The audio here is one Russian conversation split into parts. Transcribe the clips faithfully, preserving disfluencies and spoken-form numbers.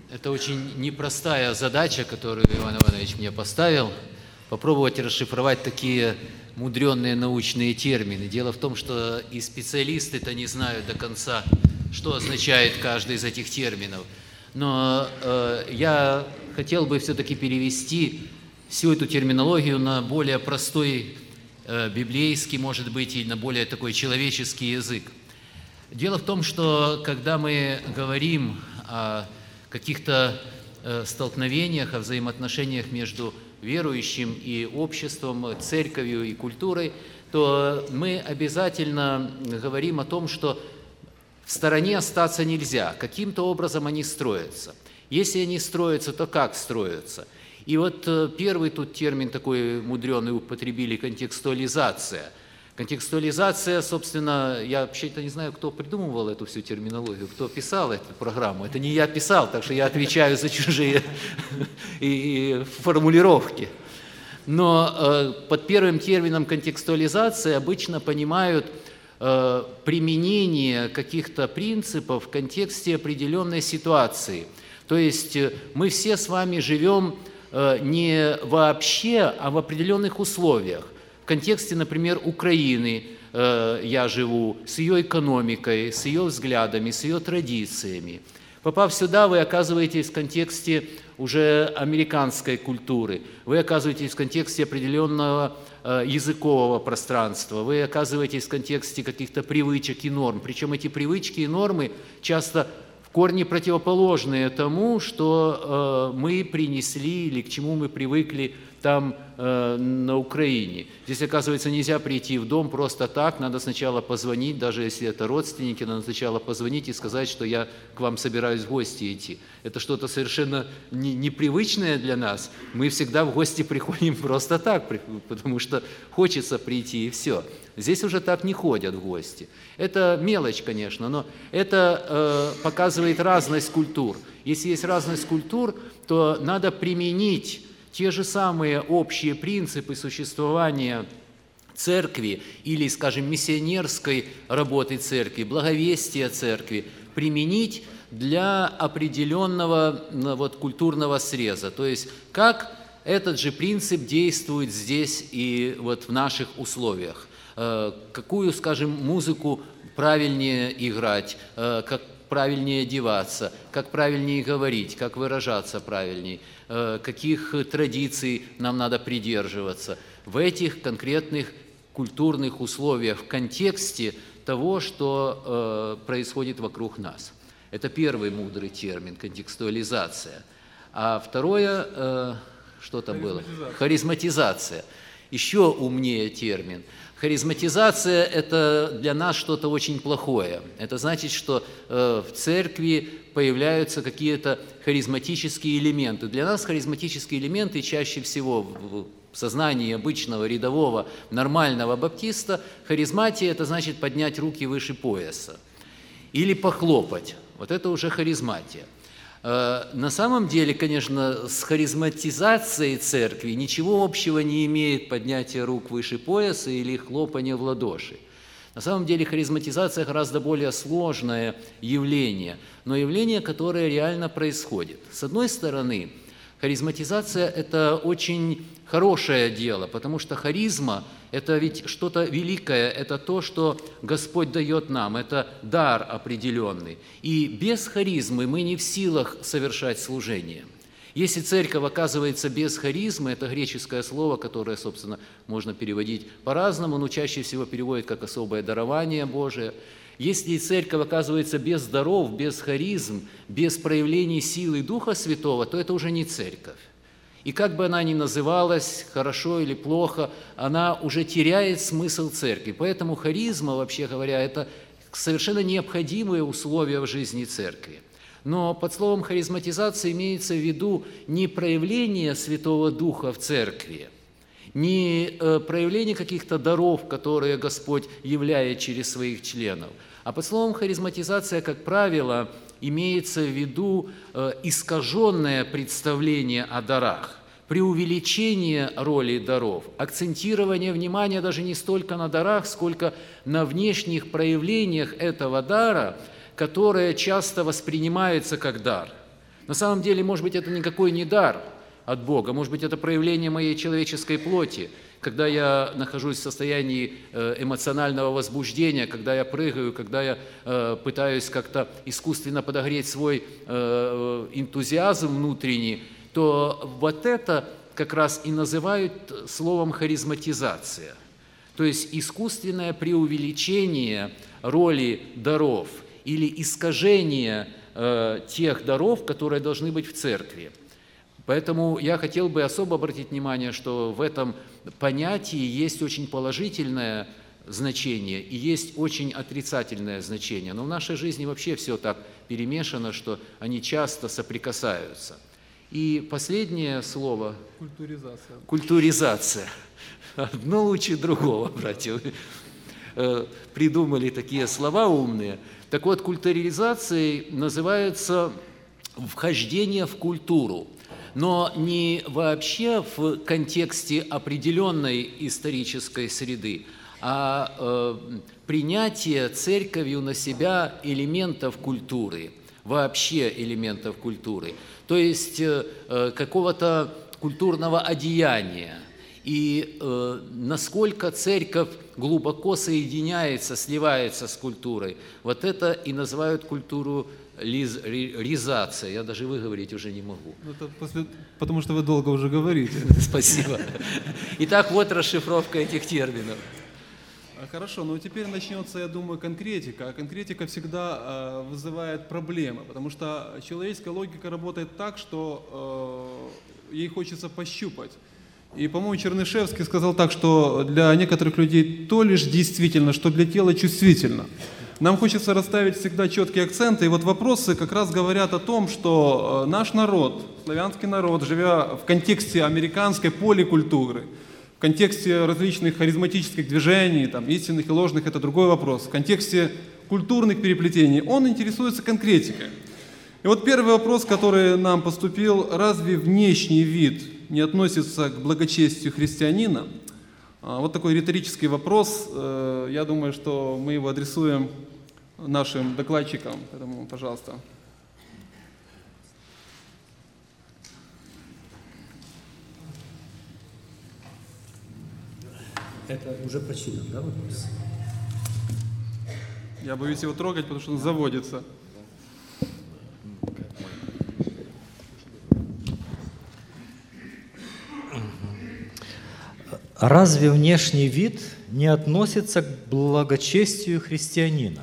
Это очень непростая задача, которую Иван Иванович мне поставил, попробовать расшифровать такие мудренные научные термины. Дело в том, что и специалисты-то не знают до конца, что означает каждый из этих терминов. Но э, я хотел бы все-таки перевести всю эту терминологию на более простой э, библейский, может быть, и на более такой человеческий язык. Дело в том, что когда мы говорим о каких-то э, столкновениях, о взаимоотношениях между верующим и обществом, церковью и культурой, то мы обязательно говорим о том, что в стороне остаться нельзя, каким-то образом они строятся. Если они строятся, то как строятся? И вот первый тут термин такой мудреный употребили – контекстуализация. Контекстуализация, собственно, я вообще-то не знаю, кто придумывал эту всю терминологию, кто писал эту программу. Это не я писал, так что я отвечаю за чужие формулировки. Но под первым термином контекстуализация обычно понимают применение каких-то принципов в контексте определенной ситуации. То есть мы все с вами живем не вообще, а в определенных условиях. В контексте, например, Украины я живу, с ее экономикой, с ее взглядами, с ее традициями. Попав сюда, вы оказываетесь в контексте уже американской культуры, вы оказываетесь в контексте определенного языкового пространства, вы оказываетесь в контексте каких-то привычек и норм. Причем эти привычки и нормы часто в корне противоположные тому, что мы принесли или к чему мы привыкли там на Украине. Здесь, оказывается, нельзя прийти в дом просто так, надо сначала позвонить, даже если это родственники, надо сначала позвонить и сказать, что я к вам собираюсь в гости идти. Это что-то совершенно не, непривычное для нас. Мы всегда в гости приходим просто так, потому что хочется прийти и все. Здесь уже так не ходят в гости. Это мелочь, конечно, но это э, показывает разность культур. Если есть разность культур, то надо применить те же самые общие принципы существования церкви или, скажем, миссионерской работы церкви, благовестия церкви, применить для определенного вот, культурного среза. То есть как этот же принцип действует здесь и вот в наших условиях. Какую, скажем, музыку правильнее играть, как правильнее одеваться, как правильнее говорить, как выражаться правильнее, каких традиций нам надо придерживаться в этих конкретных культурных условиях, в контексте того, что происходит вокруг нас. Это первый мудрый термин – контекстуализация. А второе, что там было? Харизматизация. Еще умнее термин. Харизматизация – это для нас что-то очень плохое. Это значит, что в церкви появляются какие-то харизматические элементы. Для нас харизматические элементы чаще всего в сознании обычного, рядового, нормального баптиста харизматия – это значит поднять руки выше пояса или похлопать. Вот это уже харизматия. На самом деле, конечно, с харизматизацией церкви ничего общего не имеет поднятие рук выше пояса или хлопание в ладоши. На самом деле харизматизация гораздо более сложное явление, но явление, которое реально происходит. С одной стороны, харизматизация – это очень хорошее дело, потому что харизма – это ведь что-то великое, это то, что Господь дает нам, это дар определенный. И без харизмы мы не в силах совершать служение. Если церковь оказывается без харизмы, это греческое слово, которое, собственно, можно переводить по-разному, но чаще всего переводит как особое дарование Божие. Если церковь оказывается без даров, без харизм, без проявлений силы Духа Святого, то это уже не церковь. И как бы она ни называлась, хорошо или плохо, она уже теряет смысл церкви. Поэтому харизма, вообще говоря, это совершенно необходимые условия в жизни церкви. Но под словом харизматизация имеется в виду не проявление Святого Духа в церкви, не проявление каких-то даров, которые Господь являет через своих членов, а под словом харизматизация, как правило, имеется в виду искаженное представление о дарах, преувеличение роли даров, акцентирование внимания даже не столько на дарах, сколько на внешних проявлениях этого дара, которые часто воспринимаются как дар. На самом деле, может быть, это никакой не дар от Бога, может быть, это проявление моей человеческой плоти, когда я нахожусь в состоянии эмоционального возбуждения, когда я прыгаю, когда я пытаюсь как-то искусственно подогреть свой энтузиазм внутренний, то вот это как раз и называют словом харизматизация, то есть искусственное преувеличение роли даров или искажение тех даров, которые должны быть в церкви. Поэтому я хотел бы особо обратить внимание, что в этом понятии есть очень положительное значение и есть очень отрицательное значение. Но в нашей жизни вообще все так перемешано, что они часто соприкасаются. И последнее слово – культуризация. Культуризация. Одно лучше другого, братья. Придумали такие слова умные. Так вот, культуризацией называется вхождение в культуру. Но не вообще в контексте определенной исторической среды, а э, принятие церковью на себя элементов культуры, вообще элементов культуры, то есть э, какого-то культурного одеяния. И э, насколько церковь глубоко соединяется, сливается с культурой, вот это и называют культуру Лиз, ризация. Я даже выговорить уже не могу. Это после, потому что вы долго уже говорите. Спасибо. Итак, вот расшифровка этих терминов. Хорошо, ну теперь начнется, я думаю, конкретика. А конкретика всегда э, вызывает проблемы, потому что человеческая логика работает так, что э, ей хочется пощупать. И, по-моему, Чернышевский сказал так, что для некоторых людей то лишь действительно, что для тела чувствительно. Нам хочется расставить всегда четкие акценты, и вот вопросы как раз говорят о том, что наш народ, славянский народ, живя в контексте американской поликультуры, в контексте различных харизматических движений, там, истинных и ложных, это другой вопрос, в контексте культурных переплетений, он интересуется конкретикой. И вот первый вопрос, который нам поступил: разве внешний вид не относится к благочестию христианина? Вот такой риторический вопрос. Я думаю, что мы его адресуем нашим докладчикам. Поэтому, пожалуйста. Это уже прочитан, да, вопрос? Я боюсь его трогать, потому что он заводится. Разве внешний вид не относится к благочестию христианина?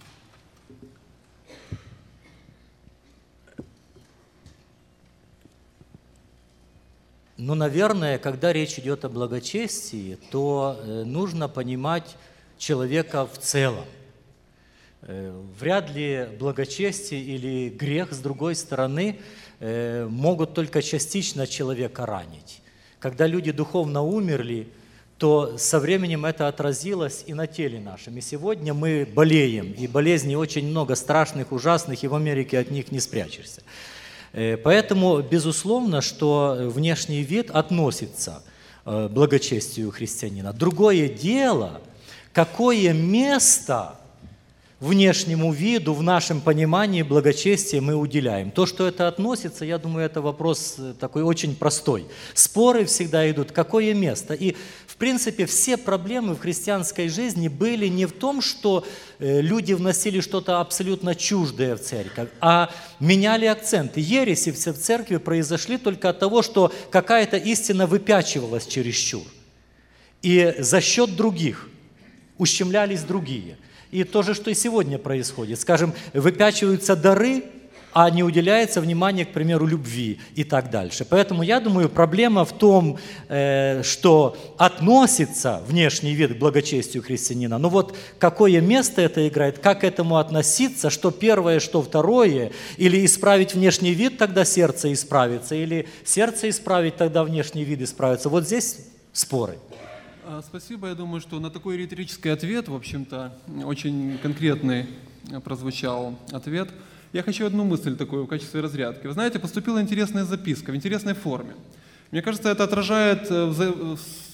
Ну, наверное, когда речь идет о благочестии, то нужно понимать человека в целом. Вряд ли благочестие или грех, с другой стороны, могут только частично человека ранить. Когда люди духовно умерли, то со временем это отразилось и на теле нашем. И сегодня мы болеем, и болезней очень много, страшных, ужасных, и в Америке от них не спрячешься. Поэтому, безусловно, что внешний вид относится к благочестию христианина. Другое дело, какое место внешнему виду в нашем понимании благочестия мы уделяем. То, что это относится, я думаю, это вопрос такой очень простой. Споры всегда идут, какое место. И, в принципе, все проблемы в христианской жизни были не в том, что люди вносили что-то абсолютно чуждое в церковь, а меняли акценты. Ереси все в церкви произошли только от того, что какая-то истина выпячивалась чересчур. И за счет других ущемлялись другие. И то же, что и сегодня происходит. Скажем, выпячиваются дары, а не уделяется внимание, к примеру, любви и так дальше. Поэтому я думаю, проблема в том, что относится внешний вид к благочестию христианина. Но вот какое место это играет, как к этому относиться, что первое, что второе, или исправить внешний вид, тогда сердце исправится, или сердце исправить, тогда внешний вид исправится. Вот здесь споры. Спасибо. Я думаю, что на такой риторический ответ, в общем-то, очень конкретный прозвучал ответ. Я хочу одну мысль такую в качестве разрядки. Вы знаете, поступила интересная записка в интересной форме. Мне кажется, это отражает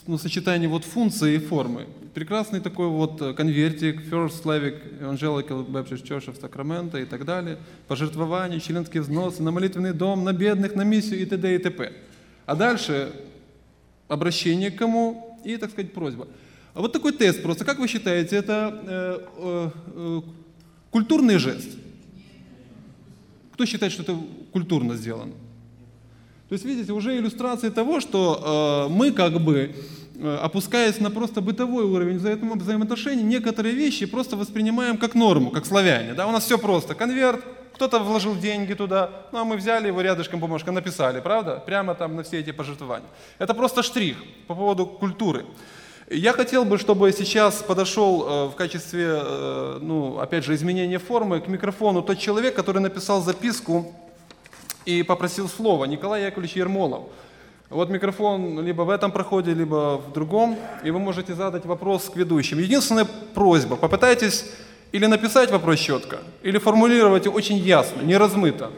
ну, сочетание вот функции и формы. Прекрасный такой вот конвертик, First Slavic Evangelical Baptist Church of Sacramento и так далее, пожертвования, членские взносы, на молитвенный дом, на бедных, на миссию и т.д. и т.п. А дальше обращение к кому и, так сказать, просьба. А вот такой тест просто. Как вы считаете, это э, э, э, культурный жест? Кто считает, что это культурно сделано? То есть, видите, уже иллюстрация того, что э, мы как бы, э, опускаясь на просто бытовой уровень взаимо- взаимоотношений, некоторые вещи просто воспринимаем как норму, как славяне. Да? У нас все просто. Конверт, кто-то вложил деньги туда, ну а мы взяли его рядышком бумажкой, написали, правда? Прямо там на все эти пожертвования. Это просто штрих по поводу культуры. Я хотел бы, чтобы сейчас подошел э, в качестве, э, ну, опять же, изменения формы к микрофону тот человек, который написал записку и попросил слова, Николай Яковлевич Ермолов. Вот микрофон либо в этом проходе, либо в другом, и вы можете задать вопрос к ведущим. Единственная просьба, попытайтесь или написать вопрос четко, или формулировать очень ясно, не размыто.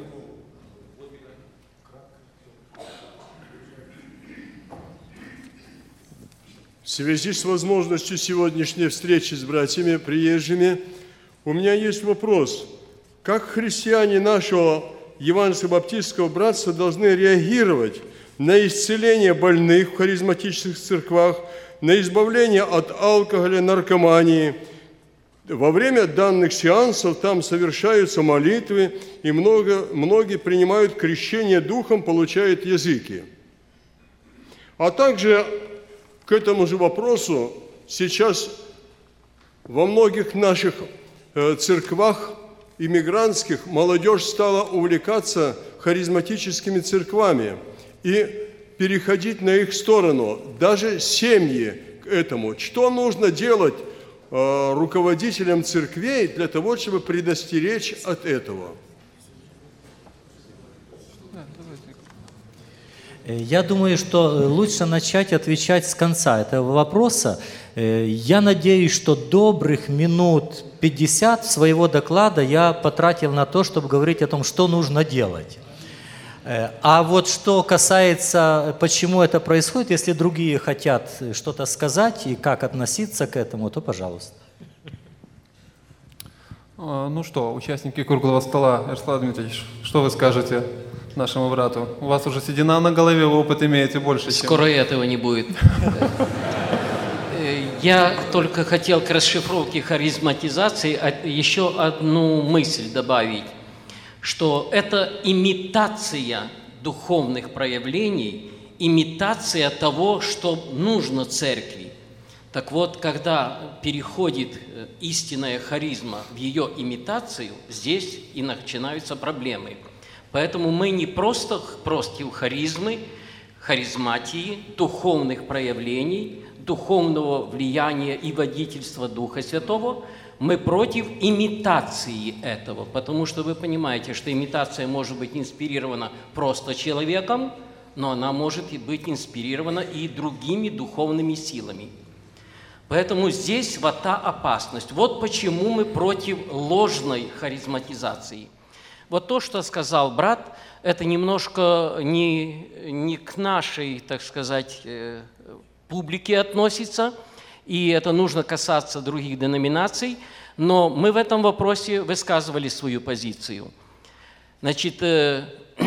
В связи с возможностью сегодняшней встречи с братьями приезжими, у меня есть вопрос. Как христиане нашего Евангельского баптистского братства должны реагировать на исцеление больных в харизматических церквах, на избавление от алкоголя, наркомании? Во время данных сеансов там совершаются молитвы, и много, многие принимают крещение Духом, получают языки. А также к этому же вопросу сейчас во многих наших церквах иммигрантских молодежь стала увлекаться харизматическими церквами и переходить на их сторону, даже семьи к этому. Что нужно делать э, руководителям церквей для того, чтобы предостеречь от этого? Я думаю, что лучше начать отвечать с конца этого вопроса. Я надеюсь, что добрых минут пятьдесят своего доклада я потратил на то, чтобы говорить о том, что нужно делать. А вот что касается, почему это происходит, если другие хотят что-то сказать и как относиться к этому, то пожалуйста. Ну что, участники круглого стола, Ярослав Дмитриевич, что вы скажете нашему брату? У вас уже седина на голове, вы опыт имеете больше, чем... Скоро этого не будет. Я только хотел к расшифровке харизматизации еще одну мысль добавить, что это имитация духовных проявлений, имитация того, что нужно церкви. Так вот, когда переходит истинная харизма в ее имитацию, здесь и начинаются проблемы. Поэтому мы не просто против харизмы, харизматии, духовных проявлений, духовного влияния и водительства Духа Святого, мы против имитации этого, потому что вы понимаете, что имитация может быть инспирирована просто человеком, но она может быть инспирирована и другими духовными силами. Поэтому здесь вот та опасность. Вот почему мы против ложной харизматизации. Вот то, что сказал брат, это немножко не, не к нашей, так сказать, публике относится, и это нужно касаться других деноминаций, но мы в этом вопросе высказывали свою позицию. Значит, я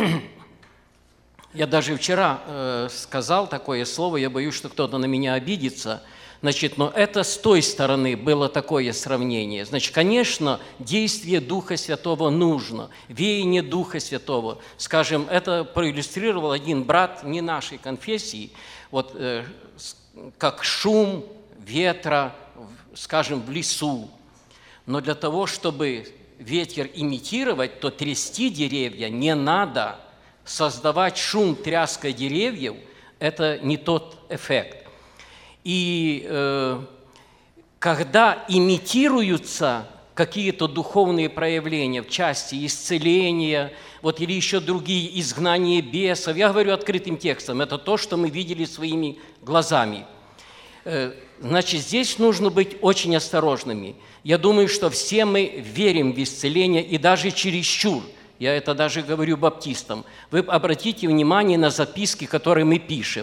даже вчера сказал такое слово, я боюсь, что кто-то на меня обидится. Значит, но это с той стороны было такое сравнение. Значит, конечно, действие Духа Святого нужно, веяние Духа Святого. Скажем, это проиллюстрировал один брат не нашей конфессии, вот э, как шум ветра, скажем, в лесу. Но для того, чтобы ветер имитировать, то трясти деревья не надо. Создавать шум тряской деревьев – это не тот эффект. И э, когда имитируются какие-то духовные проявления в части исцеления, вот, или еще другие, изгнания бесов, я говорю открытым текстом, это то, что мы видели своими глазами. Э, значит, здесь нужно быть очень осторожными. Я думаю, что все мы верим в исцеление, и даже чересчур. Я это даже говорю баптистам. Вы обратите внимание на записки, которые мы пишем.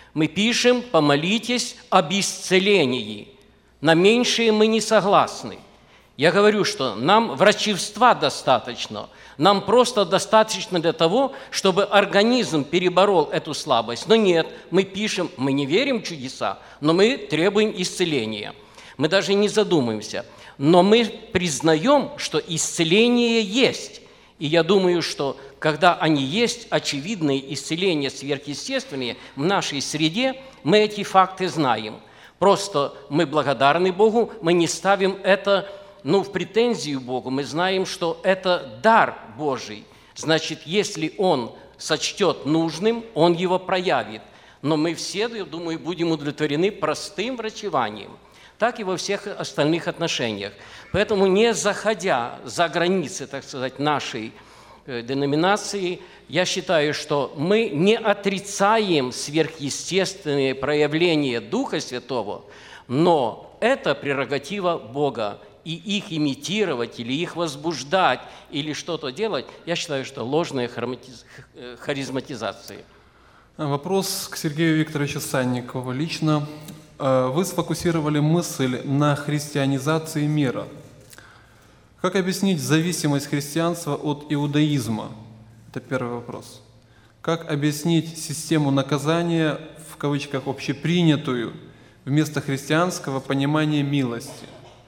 Мы пишем «помолитесь об исцелении». На меньшее мы не согласны. Я говорю, что нам врачевства достаточно, нам просто достаточно для того, чтобы организм переборол эту слабость. Но нет, мы пишем, мы не верим в чудеса, но мы требуем исцеления. Мы даже не задумываемся. Но мы признаем, что исцеление есть. И я думаю, что когда они есть, очевидные исцеления сверхъестественные в нашей среде, мы эти факты знаем. Просто мы благодарны Богу, мы не ставим это ну, в претензию Богу, мы знаем, что это дар Божий. Значит, если Он сочтет нужным, Он его проявит. Но мы все, я думаю, будем удовлетворены простым врачеванием, так и во всех остальных отношениях. Поэтому, не заходя за границы, так сказать, нашей э, деноминации, я считаю, что мы не отрицаем сверхъестественные проявления Духа Святого, но это прерогатива Бога. И их имитировать, или их возбуждать, или что-то делать, я считаю, что ложная харизматизация. Вопрос к Сергею Викторовичу Санникову лично. Вы сфокусировали мысль на христианизации мира. Как объяснить зависимость христианства от иудаизма? Это первый вопрос. Как объяснить систему наказания, в кавычках, общепринятую, вместо христианского понимания милости?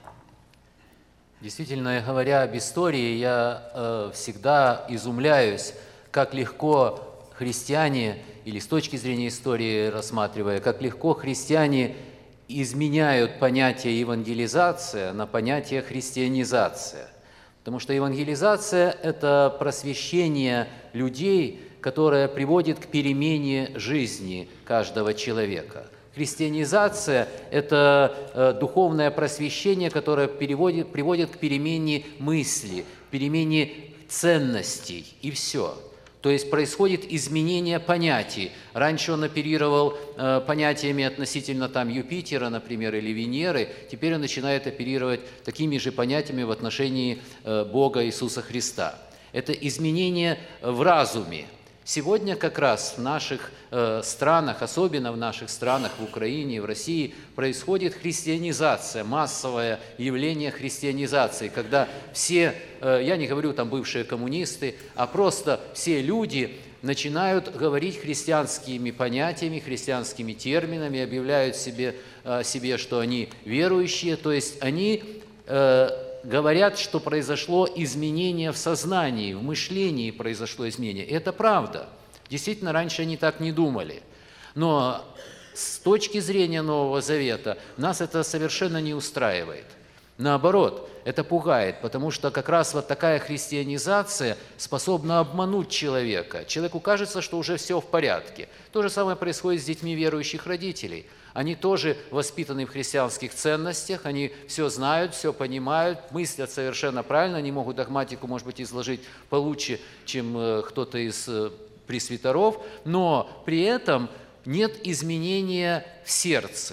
Действительно говоря об истории, я э, всегда изумляюсь, как легко христиане, или с точки зрения истории рассматривая, как легко христиане изменяют понятие евангелизация на понятие христианизация. Потому что евангелизация – это просвещение людей, которое приводит к перемене жизни каждого человека. Христианизация – это э, духовное просвещение, которое переводит, приводит к перемене мысли, перемене ценностей, и все. То есть происходит изменение понятий. Раньше он оперировал э, понятиями относительно там, Юпитера, например, или Венеры, теперь он начинает оперировать такими же понятиями в отношении э, Бога Иисуса Христа. Это изменение в разуме. Сегодня как раз в наших э, странах, особенно в наших странах, в Украине, в России, происходит христианизация, массовое явление христианизации, когда все, э, я не говорю там бывшие коммунисты, а просто все люди начинают говорить христианскими понятиями, христианскими терминами, объявляют себе, э, себе что они верующие, то есть они... Э, говорят, что произошло изменение в сознании, в мышлении произошло изменение. И это правда. Действительно, раньше они так не думали. Но с точки зрения Нового Завета нас это совершенно не устраивает. Наоборот, это пугает, потому что как раз вот такая христианизация способна обмануть человека. Человеку кажется, что уже все в порядке. То же самое происходит с детьми верующих родителей. Они тоже воспитаны в христианских ценностях, они все знают, все понимают, мыслят совершенно правильно, они могут догматику, может быть, изложить получше, чем кто-то из пресвитеров, но при этом нет изменения в сердце.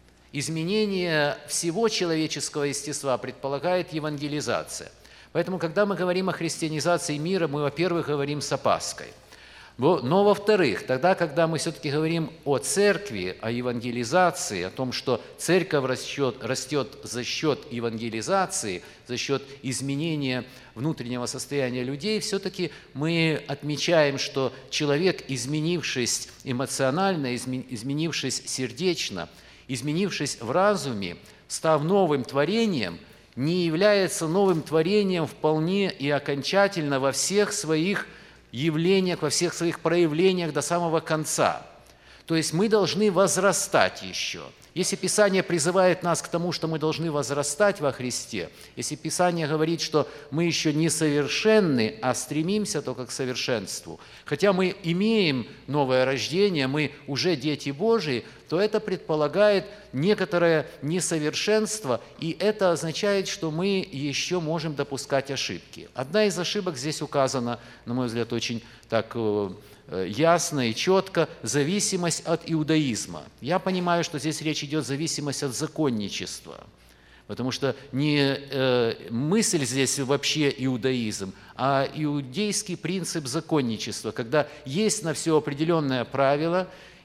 Изменение всего человеческого естества предполагает евангелизация. Поэтому, когда мы говорим о христианизации мира, мы, во-первых, говорим с опаской. Но, во-вторых, тогда, когда мы все-таки говорим о церкви, о евангелизации, о том, что церковь растет, растет за счет евангелизации, за счет изменения внутреннего состояния людей, все-таки мы отмечаем, что человек, изменившись эмоционально, изменившись сердечно, изменившись в разуме, став новым творением, не является новым творением вполне и окончательно во всех своих явлениях, во всех своих проявлениях до самого конца. То есть мы должны возрастать еще. Если Писание призывает нас к тому, что мы должны возрастать во Христе, если Писание говорит, что мы еще не совершенны, а стремимся только к совершенству, хотя мы имеем новое рождение, мы уже дети Божии, то это предполагает некоторое несовершенство, и это означает, что мы еще можем допускать ошибки. Одна из ошибок здесь указана, на мой взгляд, очень так ясно и четко, зависимость от иудаизма. Я понимаю, что здесь речь идет о зависимости от законничества, потому что не э, мысль здесь вообще иудаизм, а иудейский принцип законничества, когда есть на все определенное правило,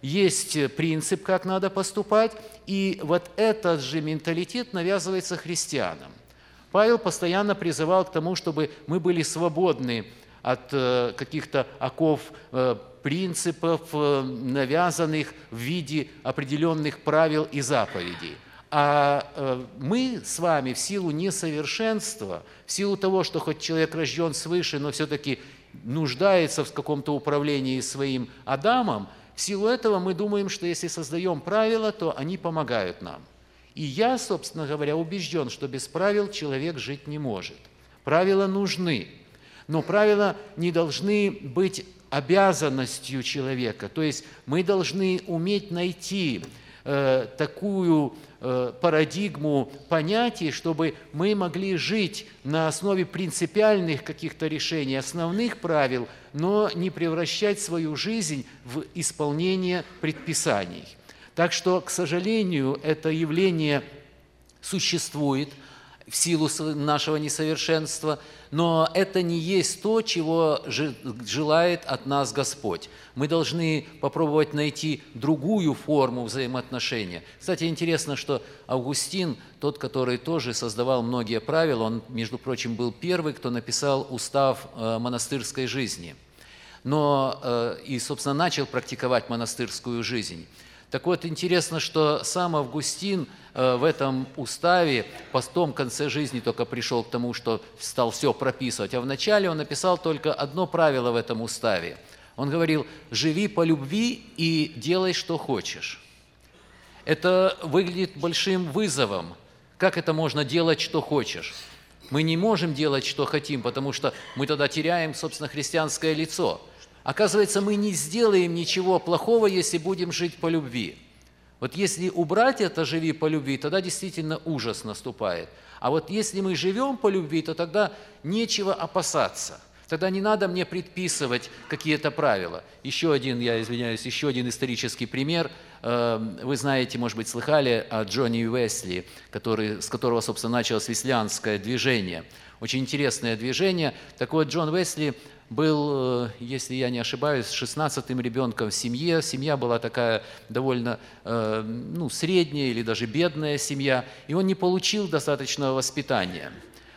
есть принцип, как надо поступать, и вот этот же менталитет навязывается христианам. Павел постоянно призывал к тому, чтобы мы были свободны от каких-то оков принципов, навязанных в виде определенных правил и заповедей. А мы с вами в силу несовершенства, в силу того, что хоть человек рожден свыше, но все-таки нуждается в каком-то управлении своим Адамом, в силу этого мы думаем, что если создаем правила, то они помогают нам. И я, собственно говоря, убежден, что без правил человек жить не может. Правила нужны, но правила не должны быть обязанностью человека. То есть мы должны уметь найти э, такую э, парадигму понятий, чтобы мы могли жить на основе принципиальных каких-то решений, основных правил, но не превращать свою жизнь в исполнение предписаний. Так что, к сожалению, это явление существует в силу нашего несовершенства, но это не есть то, чего желает от нас Господь. Мы должны попробовать найти другую форму взаимоотношения. Кстати, интересно, что Августин, тот, который тоже создавал многие правила, он, между прочим, был первый, кто написал устав монастырской жизни. Но и, собственно, начал практиковать монастырскую жизнь. Так вот, интересно, что сам Августин в этом уставе по том конце жизни только пришел к тому, что стал все прописывать, а вначале он написал только одно правило в этом уставе. Он говорил: «Живи по любви и делай, что хочешь». Это выглядит большим вызовом. Как это можно делать, что хочешь? Мы не можем делать, что хотим, потому что мы тогда теряем, собственно, христианское лицо. Оказывается, мы не сделаем ничего плохого, если будем жить по любви. Вот если убрать это «живи по любви», тогда действительно ужас наступает. А вот если мы живем по любви, то тогда нечего опасаться. Тогда не надо мне предписывать какие-то правила. Еще один, я извиняюсь, еще один исторический пример. Вы знаете, может быть, слыхали о Джонни Уэсли, который, с которого, собственно, началось веслианское движение. Очень интересное движение. Так вот, Джон Уэсли был, если я не ошибаюсь, шестнадцатым ребенком в семье. Семья была такая довольно ну, средняя или даже бедная семья, и он не получил достаточного воспитания.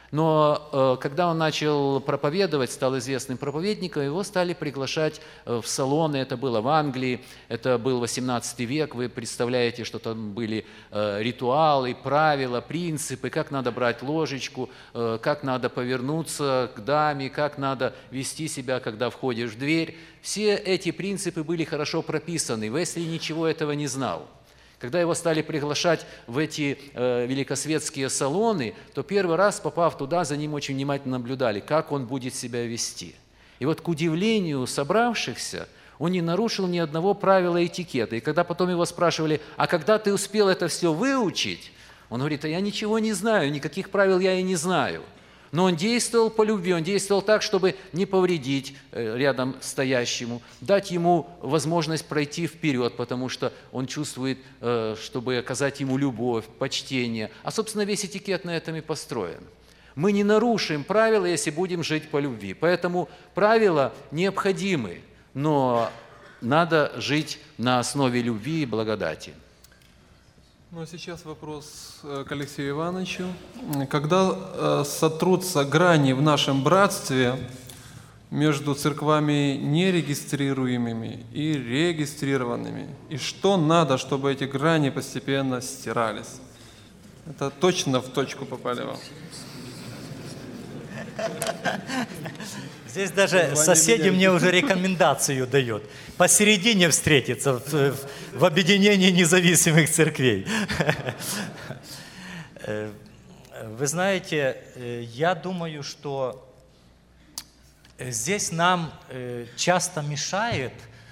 Но когда он начал проповедовать, стал известным проповедником, его стали приглашать в салоны. Это было в Англии, это был восемнадцатый век. Вы представляете, что там были ритуалы, правила, принципы, как надо брать ложечку, как надо повернуться к даме, как надо вести себя, когда входишь в дверь. Все эти принципы были хорошо прописаны. Уэсли ничего этого не знал. Когда его стали приглашать в эти э, великосветские салоны, то первый раз, попав туда, за ним очень внимательно наблюдали, как он будет себя вести. И вот, к удивлению собравшихся, он не нарушил ни одного правила этикета. И когда потом его спрашивали: «А когда ты успел это все выучить?» Он говорит: «А я ничего не знаю, никаких правил я и не знаю». Но он действовал по любви, он действовал так, чтобы не повредить рядом стоящему, дать ему возможность пройти вперед, потому что он чувствует, чтобы оказать ему любовь, почтение. А, собственно, весь этикет на этом и построен. Мы не нарушим правила, если будем жить по любви. Поэтому правила необходимы, но надо жить на основе любви и благодати. Ну а сейчас вопрос к Алексею Ивановичу. Когда сотрутся грани в нашем братстве между церквами нерегистрируемыми и регистрированными? И что надо, чтобы эти грани постепенно стирались? Это точно в точку попали вам. Здесь даже соседи мне уже рекомендацию дают. Посередине встретиться в, в объединении независимых церквей. Вы знаете, я думаю, что здесь нам часто мешает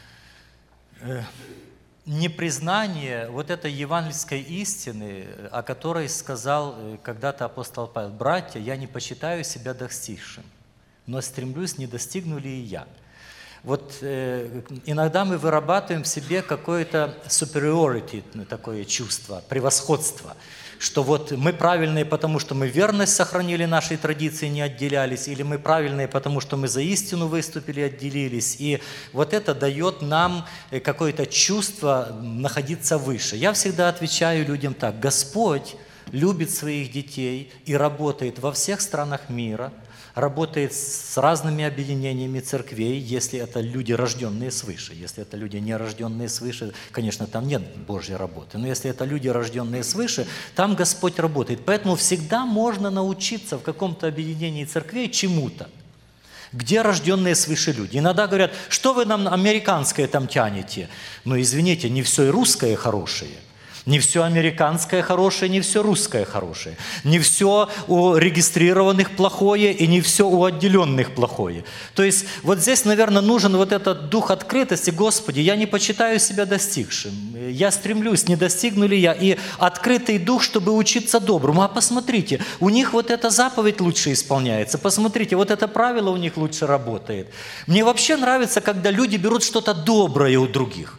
непризнание вот этой евангельской истины, о которой сказал когда-то апостол Павел: «Братья, я не почитаю себя достигшим, но стремлюсь, не достигну ли и я». Вот э, иногда мы вырабатываем в себе какое-то superiority, такое чувство, превосходство, что вот мы правильные, потому что мы верность сохранили нашей традиции, не отделялись, или мы правильные, потому что мы за истину выступили, отделились. И вот это дает нам какое-то чувство находиться выше. Я всегда отвечаю людям так: Господь любит своих детей и работает во всех странах мира, работает с разными объединениями церквей, если это люди, рожденные свыше. Если это люди, не рожденные свыше, конечно, там нет Божьей работы. Но если это люди, рожденные свыше, там Господь работает. Поэтому всегда можно научиться в каком-то объединении церквей чему-то, где рожденные свыше люди. Иногда говорят: что вы нам американское там тянете? Ну, извините, не все и русское хорошее. Не все американское хорошее, не все русское хорошее. Не все у регистрированных плохое и не все у отделенных плохое. То есть вот здесь, наверное, нужен вот этот дух открытости. Господи, я не почитаю себя достигшим. Я стремлюсь, не достигну ли я. И открытый дух, чтобы учиться доброму. А посмотрите, у них вот эта заповедь лучше исполняется. Посмотрите, вот это правило у них лучше работает. Мне вообще нравится, когда люди берут что-то доброе у других.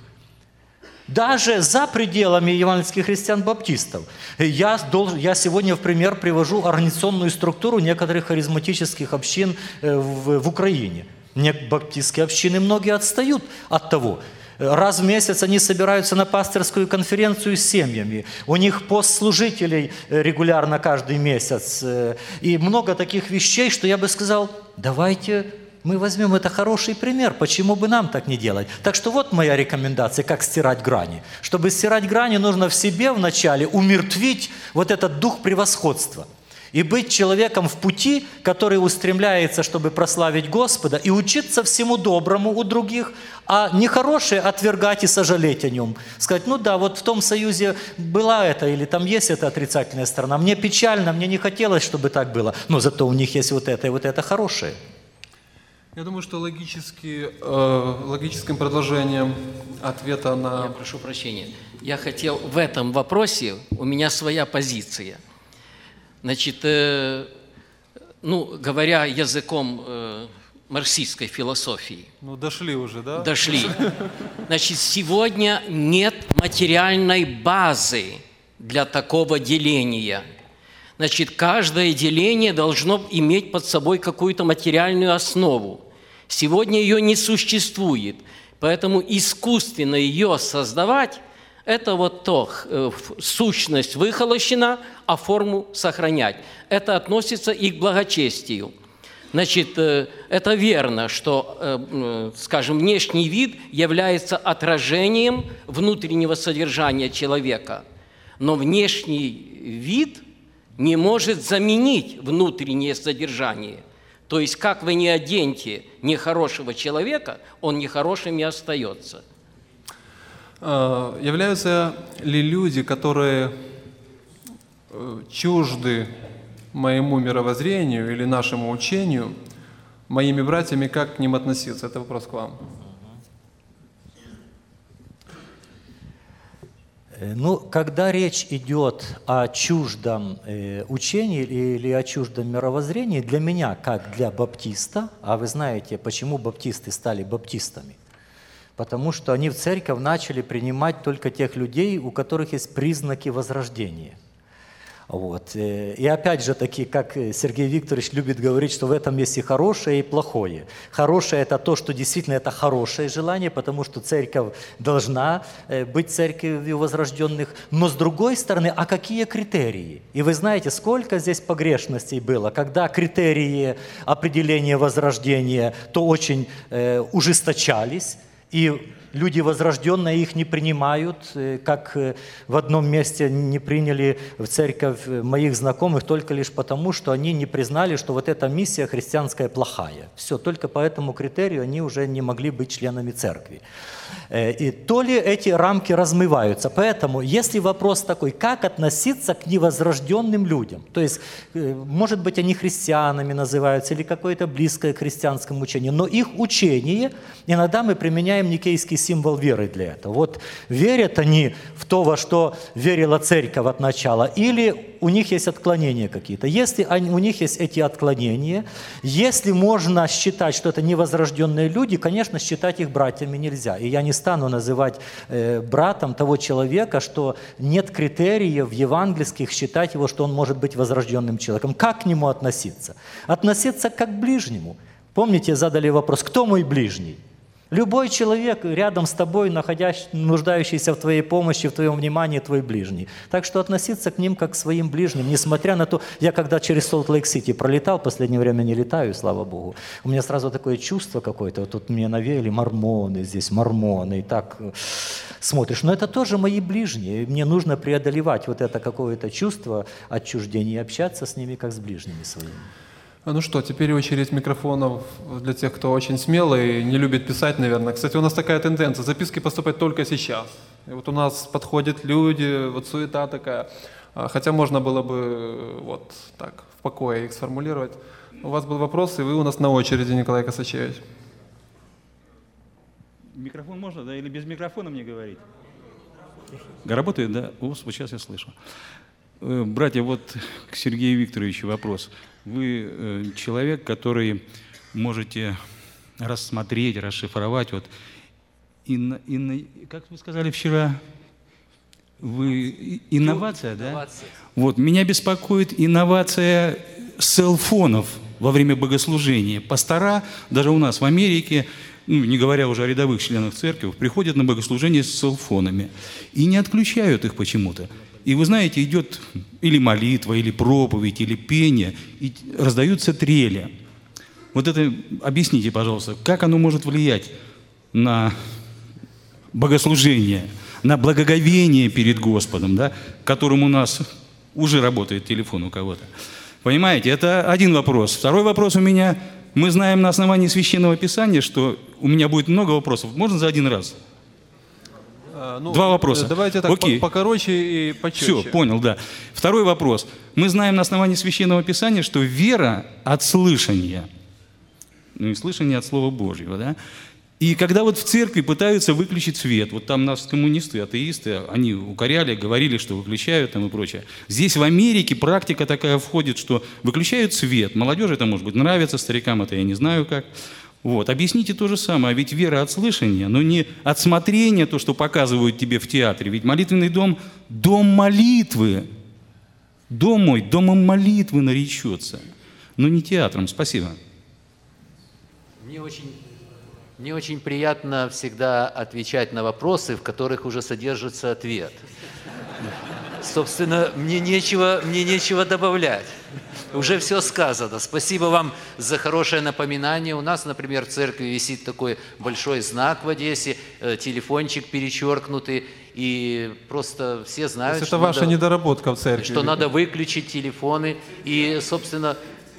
Даже за пределами евангельских христиан-баптистов. Я, должен, я сегодня в пример привожу организационную структуру некоторых харизматических общин в, в Украине. Баптистские общины многие отстают от того. Раз в месяц они собираются на пасторскую конференцию с семьями. У них пост служителей регулярно каждый месяц. И много таких вещей, что я бы сказал: давайте мы возьмем это хороший пример, почему бы нам так не делать? Так что вот моя рекомендация, как стирать грани. Чтобы стирать грани, нужно в себе вначале умертвить вот этот дух превосходства. И быть человеком в пути, который устремляется, чтобы прославить Господа, и учиться всему доброму у других, а нехорошее отвергать и сожалеть о нем. Сказать: ну да, вот в том союзе была это, или там есть эта отрицательная сторона. Мне печально, мне не хотелось, чтобы так было, но зато у них есть вот это и вот это хорошее. Я думаю, что логически, э, логическим продолжением ответа на... Я прошу прощения. Я хотел в этом вопросе, у меня своя позиция. Значит, э, ну, говоря языком э, марксистской философии. Ну, дошли уже, да? Дошли. Значит, сегодня нет материальной базы для такого деления. Значит, каждое деление должно иметь под собой какую-то материальную основу. Сегодня ее не существует, поэтому искусственно ее создавать – это вот то, сущность выхолощена, а форму сохранять. Это относится и к благочестию. Значит, это верно, что, скажем, внешний вид является отражением внутреннего содержания человека, но внешний вид не может заменить внутреннее содержание. То есть, как вы не оденьте нехорошего человека, он нехорошим и остается. Являются ли люди, которые чужды моему мировоззрению или нашему учению, моими братьями, как к ним относиться? Это вопрос к вам. Ну, когда речь идет о чуждом э, учении или о чуждом мировоззрении, для меня, как для баптиста, а вы знаете, почему баптисты стали баптистами? Потому что они в церковь начали принимать только тех людей, у которых есть признаки возрождения. Вот. И опять же таки, как Сергей Викторович любит говорить, что в этом есть и хорошее, и плохое. Хорошее – это то, что действительно это хорошее желание, потому что церковь должна быть церковью возрожденных. Но с другой стороны, а какие критерии? И вы знаете, сколько здесь погрешностей было, когда критерии определения возрождения то очень э, ужесточались, и люди возрожденные их не принимают, как в одном месте не приняли в церковь моих знакомых только лишь потому, что они не признали, что вот эта миссия христианская плохая. Все, только по этому критерию они уже не могли быть членами церкви. И то ли эти рамки размываются. Поэтому, если вопрос такой, как относиться к невозрожденным людям, то есть, может быть, они христианами называются или какое-то близкое к христианскому учению, но их учение, иногда мы применяем никейский символ веры для этого. Вот верят они в то, во что верила церковь от начала, или у них есть отклонения какие-то. Если они, у них есть эти отклонения, если можно считать, что это невозрожденные люди, конечно, считать их братьями нельзя. И я не стану называть э, братом того человека, что нет критериев евангельских считать его, что он может быть возрожденным человеком. Как к нему относиться? Относиться как к ближнему. Помните, задали вопрос, кто мой ближний? Любой человек рядом с тобой, находящий, нуждающийся в твоей помощи, в твоем внимании, твой ближний. Так что относиться к ним как к своим ближним, несмотря на то, я когда через Солт-Лейк-Сити пролетал, в последнее время не летаю, слава Богу, у меня сразу такое чувство какое-то, вот тут мне навеяли мормоны здесь, мормоны, и так смотришь. Но это тоже мои ближние, и мне нужно преодолевать вот это какое-то чувство отчуждения и общаться с ними как с ближними своими. Ну что, теперь очередь микрофонов для тех, кто очень смелый и не любит писать, наверное. Кстати, у нас такая тенденция, записки поступать только сейчас. И вот у нас подходят люди, вот суета такая. Хотя можно было бы вот так в покое их сформулировать. У вас был вопрос, и вы у нас на очереди, Николай Косачевич. Микрофон можно, да, или без микрофона мне говорить? Работает, да? О, вот сейчас я слышу. Братья, вот к Сергею Викторовичу вопрос. Вы э, человек, который можете рассмотреть, расшифровать. Вот, инно, инно, как вы сказали вчера? Вы, инновация, да? Инновация. Вот, меня беспокоит инновация селфонов во время богослужения. Пастора, даже у нас в Америке, ну, не говоря уже о рядовых членах церкви, приходят на богослужение с селфонами и не отключают их почему-то. И вы знаете, идет или молитва, или проповедь, или пение, и раздаются трели. Вот это объясните, пожалуйста, как оно может влиять на богослужение, на благоговение перед Господом, да, которым у нас уже работает телефон у кого-то. Понимаете, это один вопрос. Второй вопрос у меня. Мы знаем на основании Священного Писания, что у меня будет много вопросов. Можно за один раз? Ну, Два вопроса. Давайте так, Окей. покороче и почетче. Все, понял, да. Второй вопрос. Мы знаем на основании Священного Писания, что вера от слышания, ну и слышание от Слова Божьего, да. И когда вот в церкви пытаются выключить свет, вот там нас коммунисты, атеисты, они укоряли, говорили, что выключают там и прочее. Здесь в Америке практика такая входит, что выключают свет. Молодежи это, может быть, нравится, старикам это я не знаю как. Вот. Объясните то же самое, а ведь вера от слышания, но не от смотрения, то, что показывают тебе в театре. Ведь молитвенный дом – дом молитвы. Дом мой, домом молитвы наречется, но не театром. Спасибо. Мне очень, мне очень приятно всегда отвечать на вопросы, в которых уже содержится ответ. Собственно, мне нечего, мне нечего добавлять. Уже все сказано. Спасибо вам за хорошее напоминание. У нас, например, в церкви висит такой большой знак в Одессе, телефончик перечеркнутый, и просто все знают, это что, ваша надо, недоработка в церкви. что надо выключить телефоны. И, собственно,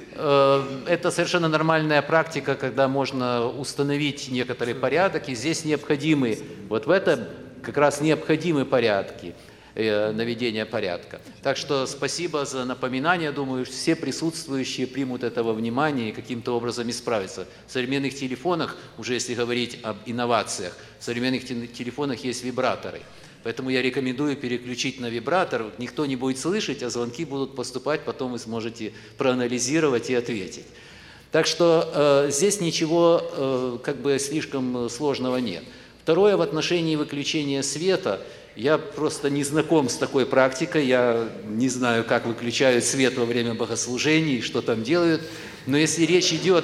это совершенно нормальная практика, когда можно установить некоторый порядок, и здесь необходимы, вот в этом как раз необходимы порядки, наведения порядка. Так что спасибо за напоминание. Думаю, все присутствующие примут это во внимание и каким-то образом исправятся. В современных телефонах, уже если говорить об инновациях, в современных телефонах есть вибраторы. Поэтому я рекомендую переключить на вибратор. Никто не будет слышать, а звонки будут поступать, потом вы сможете проанализировать и ответить. Так что э, здесь ничего э, как бы слишком сложного нет. Второе, в отношении выключения света. Я просто не знаком с такой практикой, я не знаю, как выключают свет во время богослужений, что там делают. Но если речь идет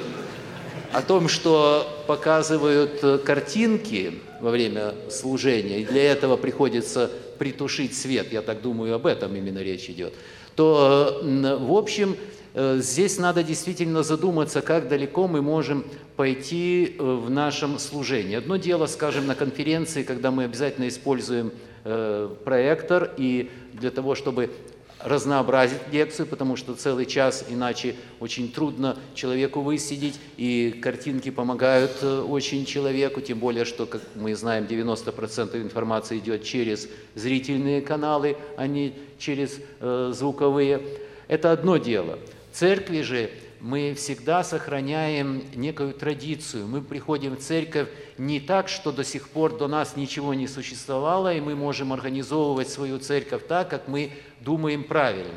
о том, что показывают картинки во время служения, и для этого приходится притушить свет, я так думаю, об этом именно речь идет, то, в общем, здесь надо действительно задуматься, как далеко мы можем пойти в нашем служении. Одно дело, скажем, на конференции, когда мы обязательно используем проектор, и для того, чтобы разнообразить лекцию, потому что целый час иначе очень трудно человеку высидеть, и картинки помогают очень человеку, тем более, что, как мы знаем, девяносто процентов информации идет через зрительные каналы, а не через э, звуковые. Это одно дело. В церкви же мы всегда сохраняем некую традицию. Мы приходим в церковь не так, что до сих пор до нас ничего не существовало, и мы можем организовывать свою церковь так, как мы думаем правильно.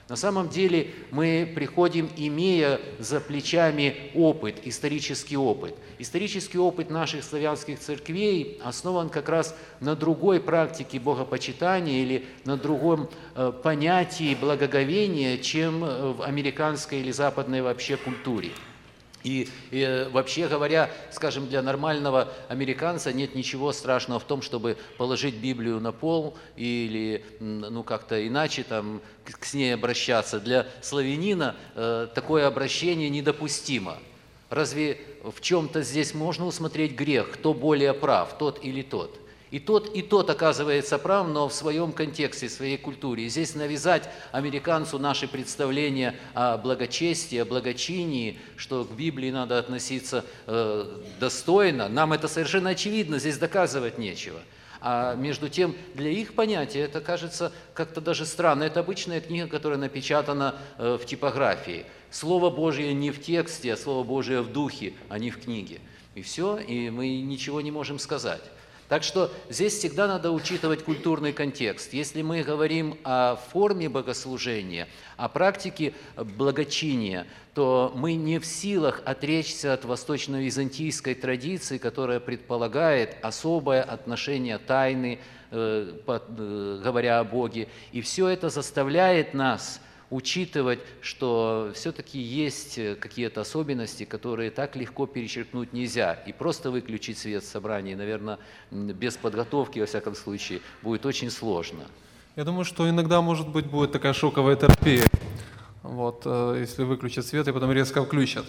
На самом деле мы приходим, имея за плечами опыт, исторический опыт. Исторический опыт наших славянских церквей основан как раз на другой практике богопочитания или на другом э, понятии благоговения, чем в американской или западной вообще культуре. И, и вообще говоря, скажем, для нормального американца нет ничего страшного в том, чтобы положить Библию на пол или ну, как-то иначе там, к, с ней обращаться. Для славянина э, такое обращение недопустимо. Разве в чем-то здесь можно усмотреть грех? Кто более прав, тот или тот? И тот, и тот оказывается прав, но в своем контексте, в своей культуре. И здесь навязать американцу наши представления о благочестии, о благочинии, что к Библии надо относиться э, достойно, нам это совершенно очевидно, здесь доказывать нечего. А между тем, для их понятия это кажется как-то даже странно. Это обычная книга, которая напечатана э, в типографии. Слово Божье не в тексте, а Слово Божье в духе, а не в книге. И все, и мы ничего не можем сказать. Так что здесь всегда надо учитывать культурный контекст. Если мы говорим о форме богослужения, о практике благочиния, то мы не в силах отречься от восточно-византийской традиции, которая предполагает особое отношение тайны, э, под, э, говоря о Боге. И все это заставляет нас учитывать, что все-таки есть какие-то особенности, которые так легко перечеркнуть нельзя. И просто выключить свет в собрании, наверное, без подготовки, во всяком случае, будет очень сложно. Я думаю, что иногда, может быть, будет такая шоковая терапия, вот, если выключат свет и потом резко включат.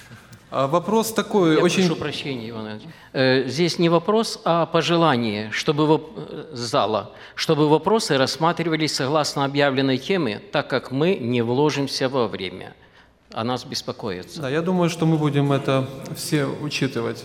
А вопрос такой, Я очень... прошу прощения, Иван Иванович. Э, здесь не вопрос, а пожелание, чтобы воп... зала, чтобы вопросы рассматривались согласно объявленной теме, так как мы не вложимся во время. О нас беспокоятся. Да, я думаю, что мы будем это все учитывать.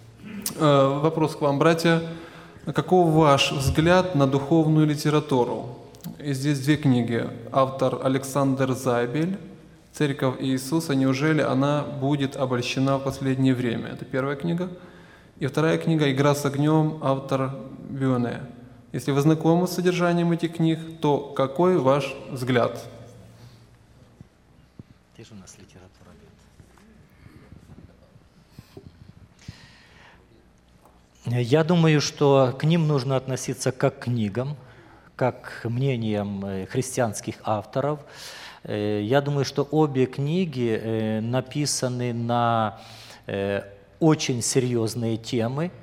Э, вопрос к вам, братья. Каков ваш взгляд на духовную литературу? И здесь две книги. Автор Александр Зайбель «Церковь Иисуса. Неужели она будет обольщена в последнее время?» Это первая книга. И вторая книга «Игра с огнем», автор Бюне. Если вы знакомы с содержанием этих книг, то какой ваш взгляд? Ты же у нас литература. Я думаю, что к ним нужно относиться как к книгам, как к мнениям христианских авторов. Я думаю, что обе книги написаны на очень серьезные темы.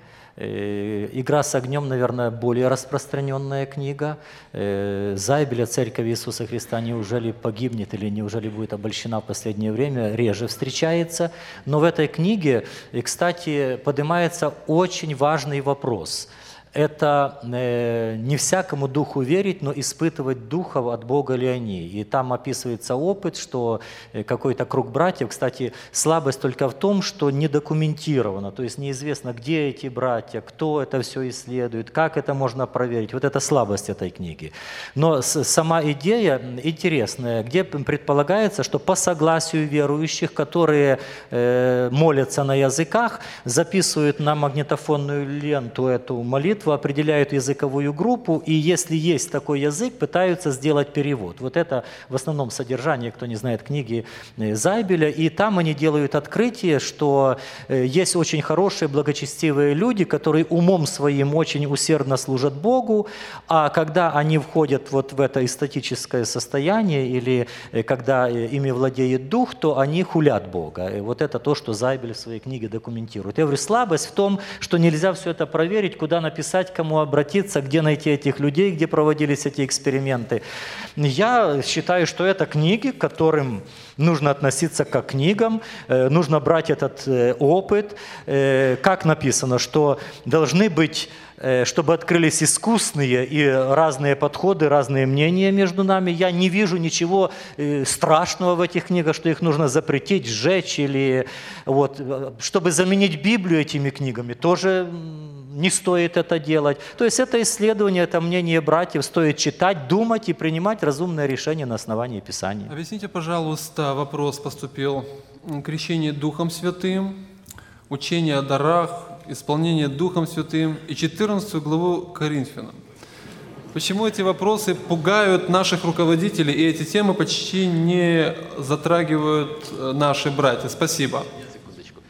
«Игра с огнем», наверное, более распространенная книга. Зайбеля «Церковь Иисуса Христа. Неужели погибнет или неужели будет обольщена в последнее время?» реже встречается. Но в этой книге, кстати, поднимается очень важный вопрос. Это э, не всякому духу верить, но испытывать духов, от Бога ли они. И там описывается опыт, что какой-то круг братьев, кстати, слабость только в том, что не документировано, то есть неизвестно, где эти братья, кто это все исследует, как это можно проверить. Вот это слабость этой книги. Но сама идея интересная, где предполагается, что по согласию верующих, которые э, молятся на языках, записывают на магнитофонную ленту эту молитву, определяют языковую группу, и если есть такой язык, пытаются сделать перевод. Вот это в основном содержание, кто не знает, книги Зайбеля, и там они делают открытие, что есть очень хорошие, благочестивые люди, которые умом своим очень усердно служат Богу, а когда они входят вот в это эстетическое состояние, или когда ими владеет дух, то они хулят Бога. И вот это то, что Зайбель в своей книге документирует. Я говорю, слабость в том, что нельзя все это проверить, куда написать, кому обратиться, где найти этих людей, где проводились эти эксперименты. Я считаю, что это книги, к которым нужно относиться как к книгам, нужно брать этот опыт. Как написано, что должны быть, чтобы открылись искусные и разные подходы, разные мнения между нами. Я не вижу ничего страшного в этих книгах, что их нужно запретить, сжечь или вот, чтобы заменить Библию этими книгами, тоже не стоит это делать. То есть это исследование, это мнение братьев, стоит читать, думать и принимать разумное решение на основании Писания. Объясните, пожалуйста, вопрос поступил. Крещение Духом Святым, учение о дарах, исполнение Духом Святым и четырнадцатую главу Коринфянам. Почему эти вопросы пугают наших руководителей, и эти темы почти не затрагивают наши братья? Спасибо. Секундочку.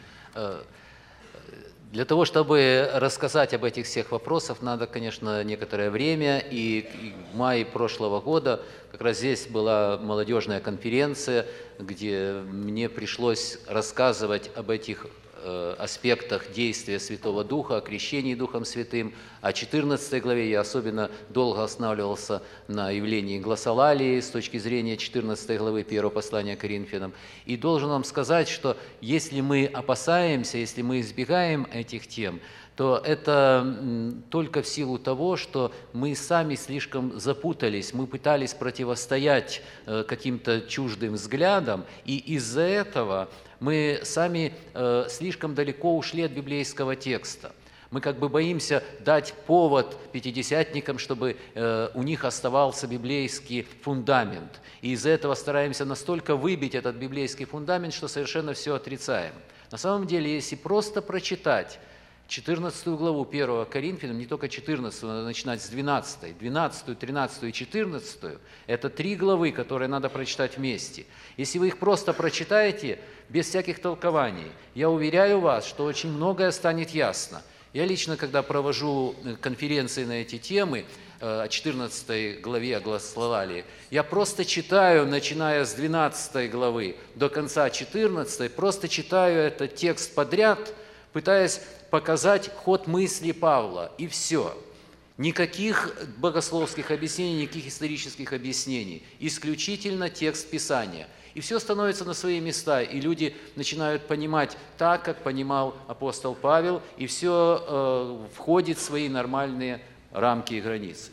Для того, чтобы рассказать об этих всех вопросах, надо, конечно, некоторое время. И в мае прошлого года как раз здесь была молодежная конференция, где мне пришлось рассказывать об этих аспектах действия Святого Духа, о крещении Духом Святым. О четырнадцатой главе я особенно долго останавливался на явлении гласолалии с точки зрения четырнадцатой главы первого послания Коринфянам. И должен вам сказать, что если мы опасаемся, если мы избегаем этих тем, то это только в силу того, что мы сами слишком запутались, мы пытались противостоять каким-то чуждым взглядам, и из-за этого мы сами э, слишком далеко ушли от библейского текста. Мы как бы боимся дать повод пятидесятникам, чтобы э, у них оставался библейский фундамент. И из-за этого стараемся настолько выбить этот библейский фундамент, что совершенно все отрицаем. На самом деле, если просто прочитать четырнадцатую главу первого Коринфянам, не только четырнадцатую, надо начинать с двенадцатой, двенадцатую, тринадцатую и четырнадцатую, это три главы, которые надо прочитать вместе. Если вы их просто прочитаете, без всяких толкований, я уверяю вас, что очень многое станет ясно. Я лично, когда провожу конференции на эти темы, о четырнадцатой главе о гласолалии, я просто читаю, начиная с двенадцатой главы до конца четырнадцатой, просто читаю этот текст подряд, пытаясь показать ход мысли Павла, и все. Никаких богословских объяснений, никаких исторических объяснений. Исключительно текст Писания. И все становится на свои места, и люди начинают понимать так, как понимал апостол Павел, и все э, входит в свои нормальные рамки и границы.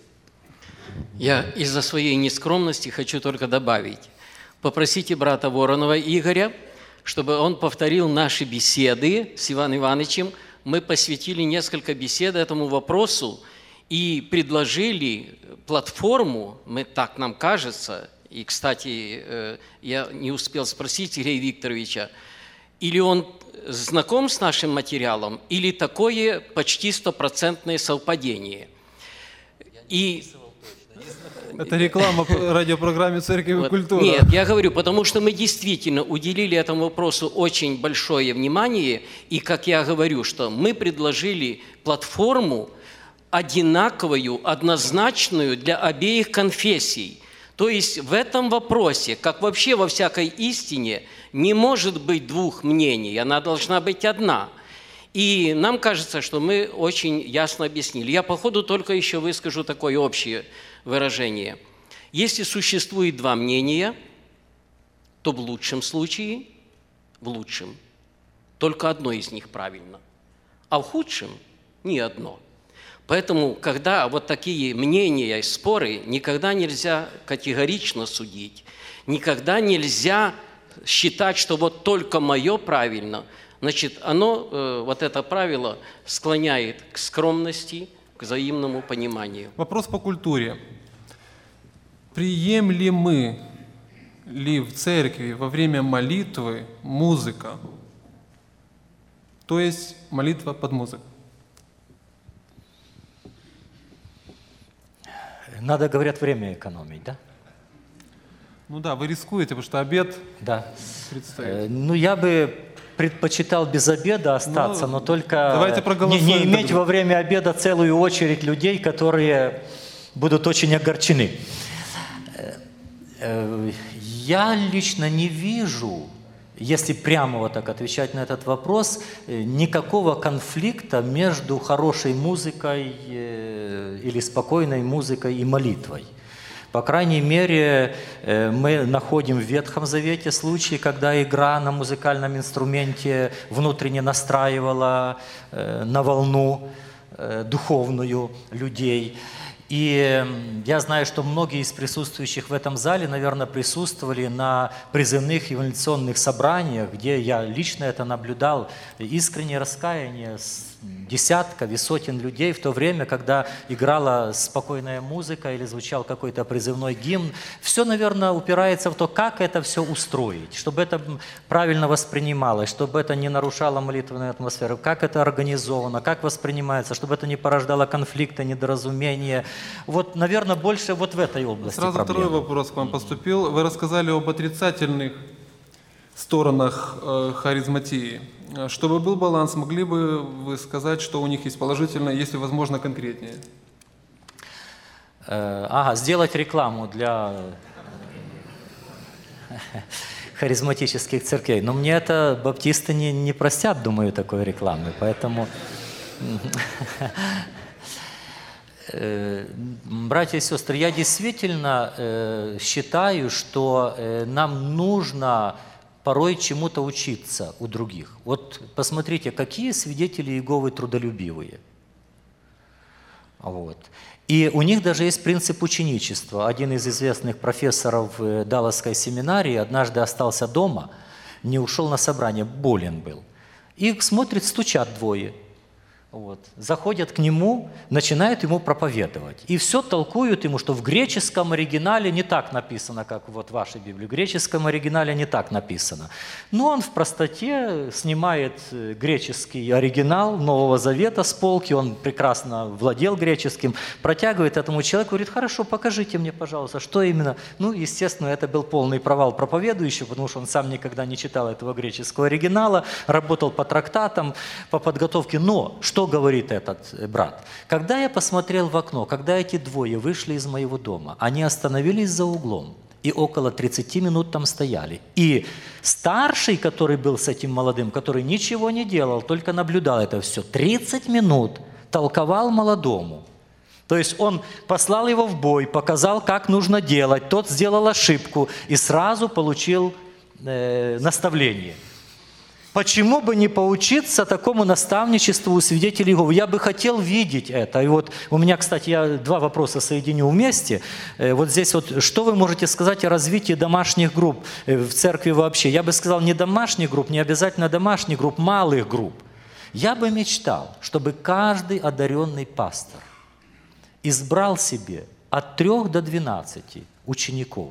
Я из-за своей нескромности хочу только добавить. Попросите брата Воронова Игоря, чтобы он повторил наши беседы с Иваном Ивановичем. Мы посвятили несколько бесед этому вопросу и предложили платформу, мы, так нам кажется, и, кстати, я не успел спросить Сергея Викторовича, или он знаком с нашим материалом, или такое почти стопроцентное совпадение. И... Это реклама радиопрограмме «Церковь и вот. культура». Нет, я говорю, потому что мы действительно уделили этому вопросу очень большое внимание, и, как я говорю, что мы предложили платформу одинаковую, однозначную для обеих конфессий. То есть в этом вопросе, как вообще во всякой истине, не может быть двух мнений, она должна быть одна. И нам кажется, что мы очень ясно объяснили. Я по ходу только еще выскажу такое общее выражение. Если существует два мнения, то в лучшем случае, в лучшем, только одно из них правильно, а в худшем – ни одно. Поэтому, когда вот такие мнения и споры, никогда нельзя категорично судить, никогда нельзя считать, что вот только мое правильно. Значит, оно, вот это правило, склоняет к скромности, к взаимному пониманию. Вопрос по культуре. Приемлемы ли в церкви во время молитвы музыка? То есть молитва под музыку. Надо, говорят, время экономить, да? Ну да, вы рискуете, потому что обед да. предстоит. Э, ну, я бы предпочитал без обеда остаться, ну, но только давайте не, не иметь тогда. во время обеда целую очередь людей, которые будут очень огорчены. Я лично не вижу, если прямо вот так отвечать на этот вопрос, никакого конфликта между хорошей музыкой или спокойной музыкой и молитвой. По крайней мере, мы находим в Ветхом Завете случаи, когда игра на музыкальном инструменте внутренне настраивала на волну духовную людей. И я знаю, что многие из присутствующих в этом зале, наверное, присутствовали на призывных евангелиционных собраниях, где я лично это наблюдал, искреннее раскаяние, десятков и сотен людей в то время, когда играла спокойная музыка или звучал какой-то призывной гимн. Все, наверное, упирается в то, как это все устроить, чтобы это правильно воспринималось, чтобы это не нарушало молитвенную атмосферу, как это организовано, как воспринимается, чтобы это не порождало конфликта, недоразумения. Вот, наверное, больше вот в этой области Сразу проблемы. второй вопрос к вам поступил. Вы рассказали об отрицательных сторонах э, харизматии. Чтобы был баланс, могли бы вы сказать, что у них есть положительное, если возможно, конкретнее? Э, ага, сделать рекламу для харизматических церквей. Но мне это баптисты не, не простят, думаю, такой рекламы. Поэтому, братья и сестры, я действительно считаю, что нам нужно порой чему-то учиться у других. Вот посмотрите, какие свидетели Иеговы трудолюбивые. Вот. И у них даже есть принцип ученичества. Один из известных профессоров Далласской семинарии однажды остался дома, не ушел на собрание, болен был. И смотрит, стучат двое. Вот. Заходят к нему, начинают ему проповедовать. И все толкуют ему, что в греческом оригинале не так написано, как вот в вашей Библии. В греческом оригинале не так написано. Но он в простоте снимает греческий оригинал Нового Завета с полки, он прекрасно владел греческим, протягивает этому человеку, говорит: хорошо, покажите мне, пожалуйста, что именно. Ну, естественно, это был полный провал проповедующего, потому что он сам никогда не читал этого греческого оригинала, работал по трактатам, по подготовке. Но что говорит этот брат? Когда я посмотрел в окно, когда эти двое вышли из моего дома, они остановились за углом и около тридцати минут там стояли. И старший, который был с этим молодым, который ничего не делал, только наблюдал это все, тридцать минут толковал молодому. То есть он послал его в бой, показал, как нужно делать, тот сделал ошибку и сразу получил э, наставление. Почему бы не поучиться такому наставничеству у свидетелей Иеговы? Я бы хотел видеть это. И вот у меня, кстати, я два вопроса соединю вместе. Вот здесь вот, что вы можете сказать о развитии домашних групп в церкви вообще? Я бы сказал, не домашних групп, не обязательно домашних групп, малых групп. Я бы мечтал, чтобы каждый одаренный пастор избрал себе от трех до двенадцати учеников.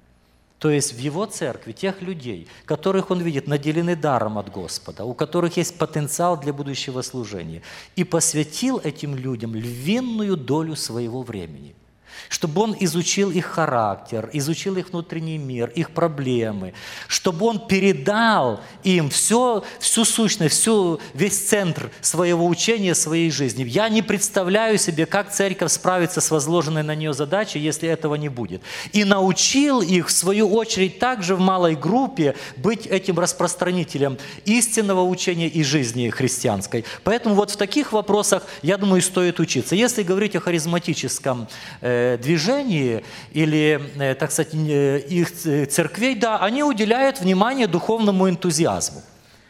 То есть в его церкви тех людей, которых он видит наделены даром от Господа, у которых есть потенциал для будущего служения, и посвятил этим людям львиную долю своего времени, чтобы он изучил их характер, изучил их внутренний мир, их проблемы, чтобы он передал им все, всю сущность, всю, весь центр своего учения, своей жизни. Я не представляю себе, как церковь справится с возложенной на нее задачей, если этого не будет. И научил их, в свою очередь, также в малой группе быть этим распространителем истинного учения и жизни христианской. Поэтому вот в таких вопросах, я думаю, стоит учиться. Если говорить о харизматическом э, движении или, так сказать, их церквей, да, они уделяют внимание духовному энтузиазму.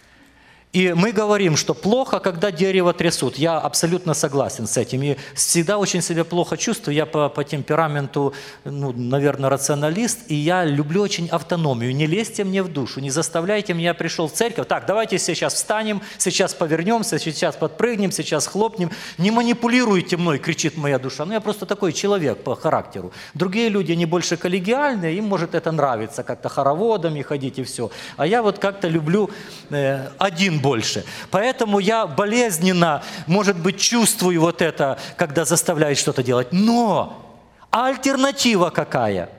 И мы говорим, что плохо, когда дерево трясут. Я абсолютно согласен с этим. И всегда очень себя плохо чувствую. Я по, по темпераменту, ну, наверное, рационалист. И я люблю очень автономию. Не лезьте мне в душу, не заставляйте меня. Я пришел в церковь. Так, давайте сейчас встанем, сейчас повернемся, сейчас подпрыгнем, сейчас хлопнем. Не манипулируйте мной, кричит моя душа. Ну, я просто такой человек по характеру. Другие люди, они больше коллегиальные, им может это нравиться, как-то хороводами ходить и все. А я вот как-то люблю э, один больше. Поэтому я болезненно, может быть, чувствую вот это, когда заставляют что-то делать. Но альтернатива какая?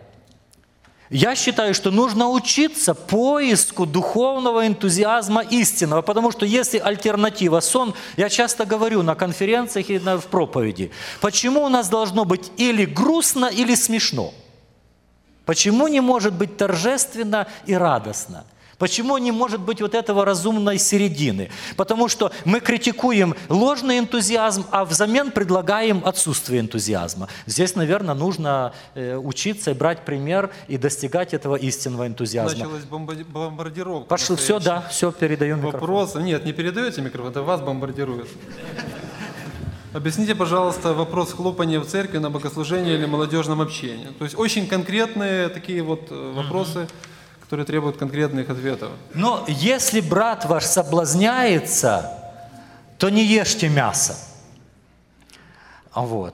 Я считаю, что нужно учиться поиску духовного энтузиазма истинного, потому что если альтернатива сон, я часто говорю на конференциях и в проповеди, почему у нас должно быть или грустно, или смешно? Почему не может быть торжественно и радостно? Почему не может быть вот этого разумной середины? Потому что мы критикуем ложный энтузиазм, а взамен предлагаем отсутствие энтузиазма. Здесь, наверное, нужно учиться и брать пример и достигать этого истинного энтузиазма. Началась бомбардировка. Пошло, все, да, все, передаем микрофон. Вопрос. Нет, не передаете микрофон, это вас бомбардируют. Объясните, пожалуйста, вопрос хлопания в церкви на богослужении или молодежном общении. То есть очень конкретные такие вот вопросы, которые требуют конкретных ответов. Но если брат ваш соблазняется, то не ешьте мясо. Вот.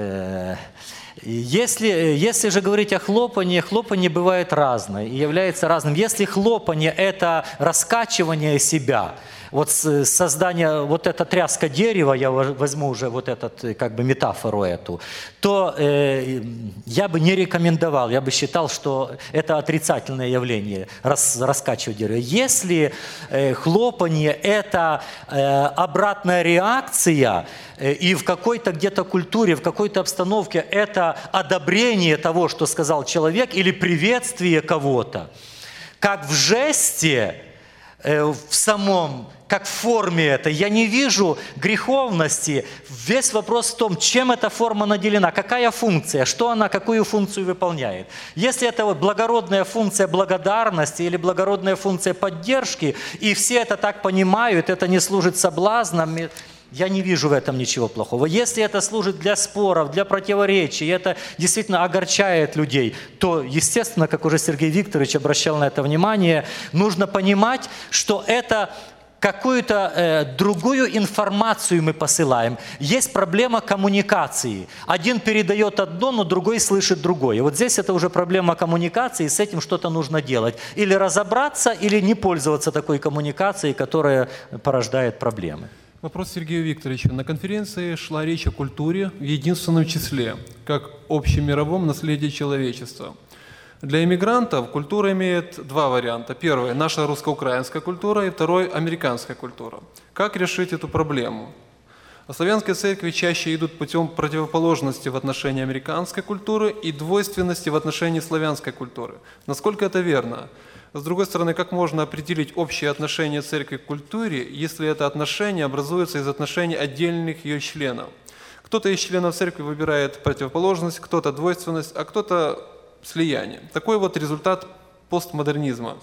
Если, если же говорить о хлопании, хлопанье бывает разное и является разным. Если хлопанье – это раскачивание себя, вот создание, вот эта тряска дерева, я возьму уже вот этот, как бы метафору эту, то э, я бы не рекомендовал, я бы считал, что это отрицательное явление, рас, раскачивать дерево. Если э, хлопанье – это э, обратная реакция, э, и в какой-то где-то культуре, в какой-то обстановке это одобрение того, что сказал человек, или приветствие кого-то, как в жесте, э, в самом, как в форме это, я не вижу греховности. Весь вопрос в том, чем эта форма наделена, какая функция, что она, какую функцию выполняет. Если это вот благородная функция благодарности или благородная функция поддержки, и все это так понимают, это не служит соблазном, я не вижу в этом ничего плохого. Если это служит для споров, для противоречий, это действительно огорчает людей, то, естественно, как уже Сергей Викторович обращал на это внимание, нужно понимать, что это какую-то э, другую информацию мы посылаем. Есть проблема коммуникации. Один передает одно, но другой слышит другое. Вот здесь это уже проблема коммуникации, и с этим что-то нужно делать. Или разобраться, или не пользоваться такой коммуникацией, которая порождает проблемы. Вопрос Сергею Викторовичу. На конференции шла речь о культуре в единственном числе, как общемировом наследии человечества. Для иммигрантов культура имеет два варианта. Первый – наша русско-украинская культура, и второй – американская культура. Как решить эту проблему? Славянские церкви чаще идут путем противоположности в отношении американской культуры и двойственности в отношении славянской культуры. Насколько это верно? С другой стороны, как можно определить общее отношение церкви к культуре, если это отношение образуется из отношений отдельных ее членов? Кто-то из членов церкви выбирает противоположность, кто-то двойственность, а кто-то слияние. Такой вот результат постмодернизма.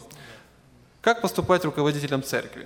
Как поступать руководителям церкви?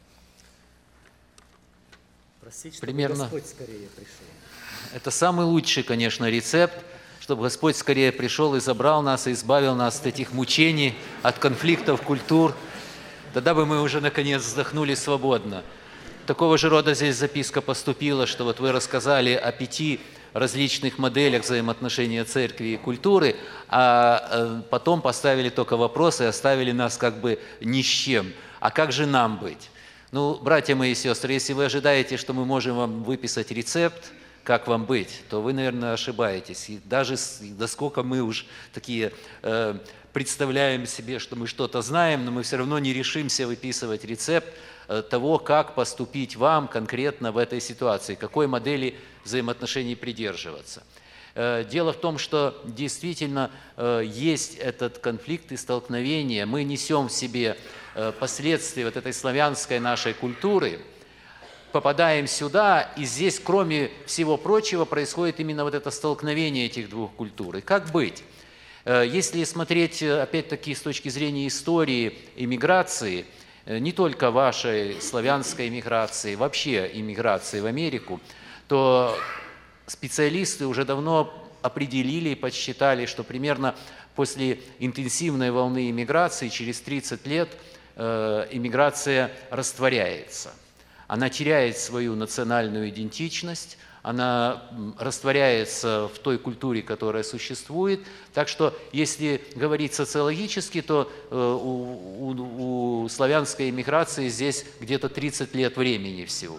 Просить, чтобы Примерно. Господь скорее пришел. Это самый лучший, конечно, рецепт, чтобы Господь скорее пришел и забрал нас, и избавил нас от этих мучений, от конфликтов культур. Тогда бы мы уже, наконец, вздохнули свободно. Такого же рода здесь записка поступила, что вот вы рассказали о пяти различных моделях взаимоотношения церкви и культуры, а потом поставили только вопрос и оставили нас как бы ни с чем. А как же нам быть? Ну, братья мои и сестры, если вы ожидаете, что мы можем вам выписать рецепт, как вам быть, то вы, наверное, ошибаетесь. И даже насколько мы уж такие э, представляем себе, что мы что-то знаем, но мы все равно не решимся выписывать рецепт того, как поступить вам конкретно в этой ситуации, какой модели взаимоотношений придерживаться. Дело в том, что действительно есть этот конфликт и столкновение. Мы несем в себе последствия вот этой славянской нашей культуры, попадаем сюда, и здесь, кроме всего прочего, происходит именно вот это столкновение этих двух культур. И как быть? Если смотреть, опять-таки, с точки зрения истории иммиграции, не только вашей славянской иммиграции, вообще иммиграции в Америку, то специалисты уже давно определили и подсчитали, что примерно после интенсивной волны иммиграции через тридцать лет иммиграция растворяется. Она теряет свою национальную идентичность, она растворяется в той культуре, которая существует. Так что, если говорить социологически, то э, у, у, у славянской иммиграции здесь где-то тридцать лет времени всего.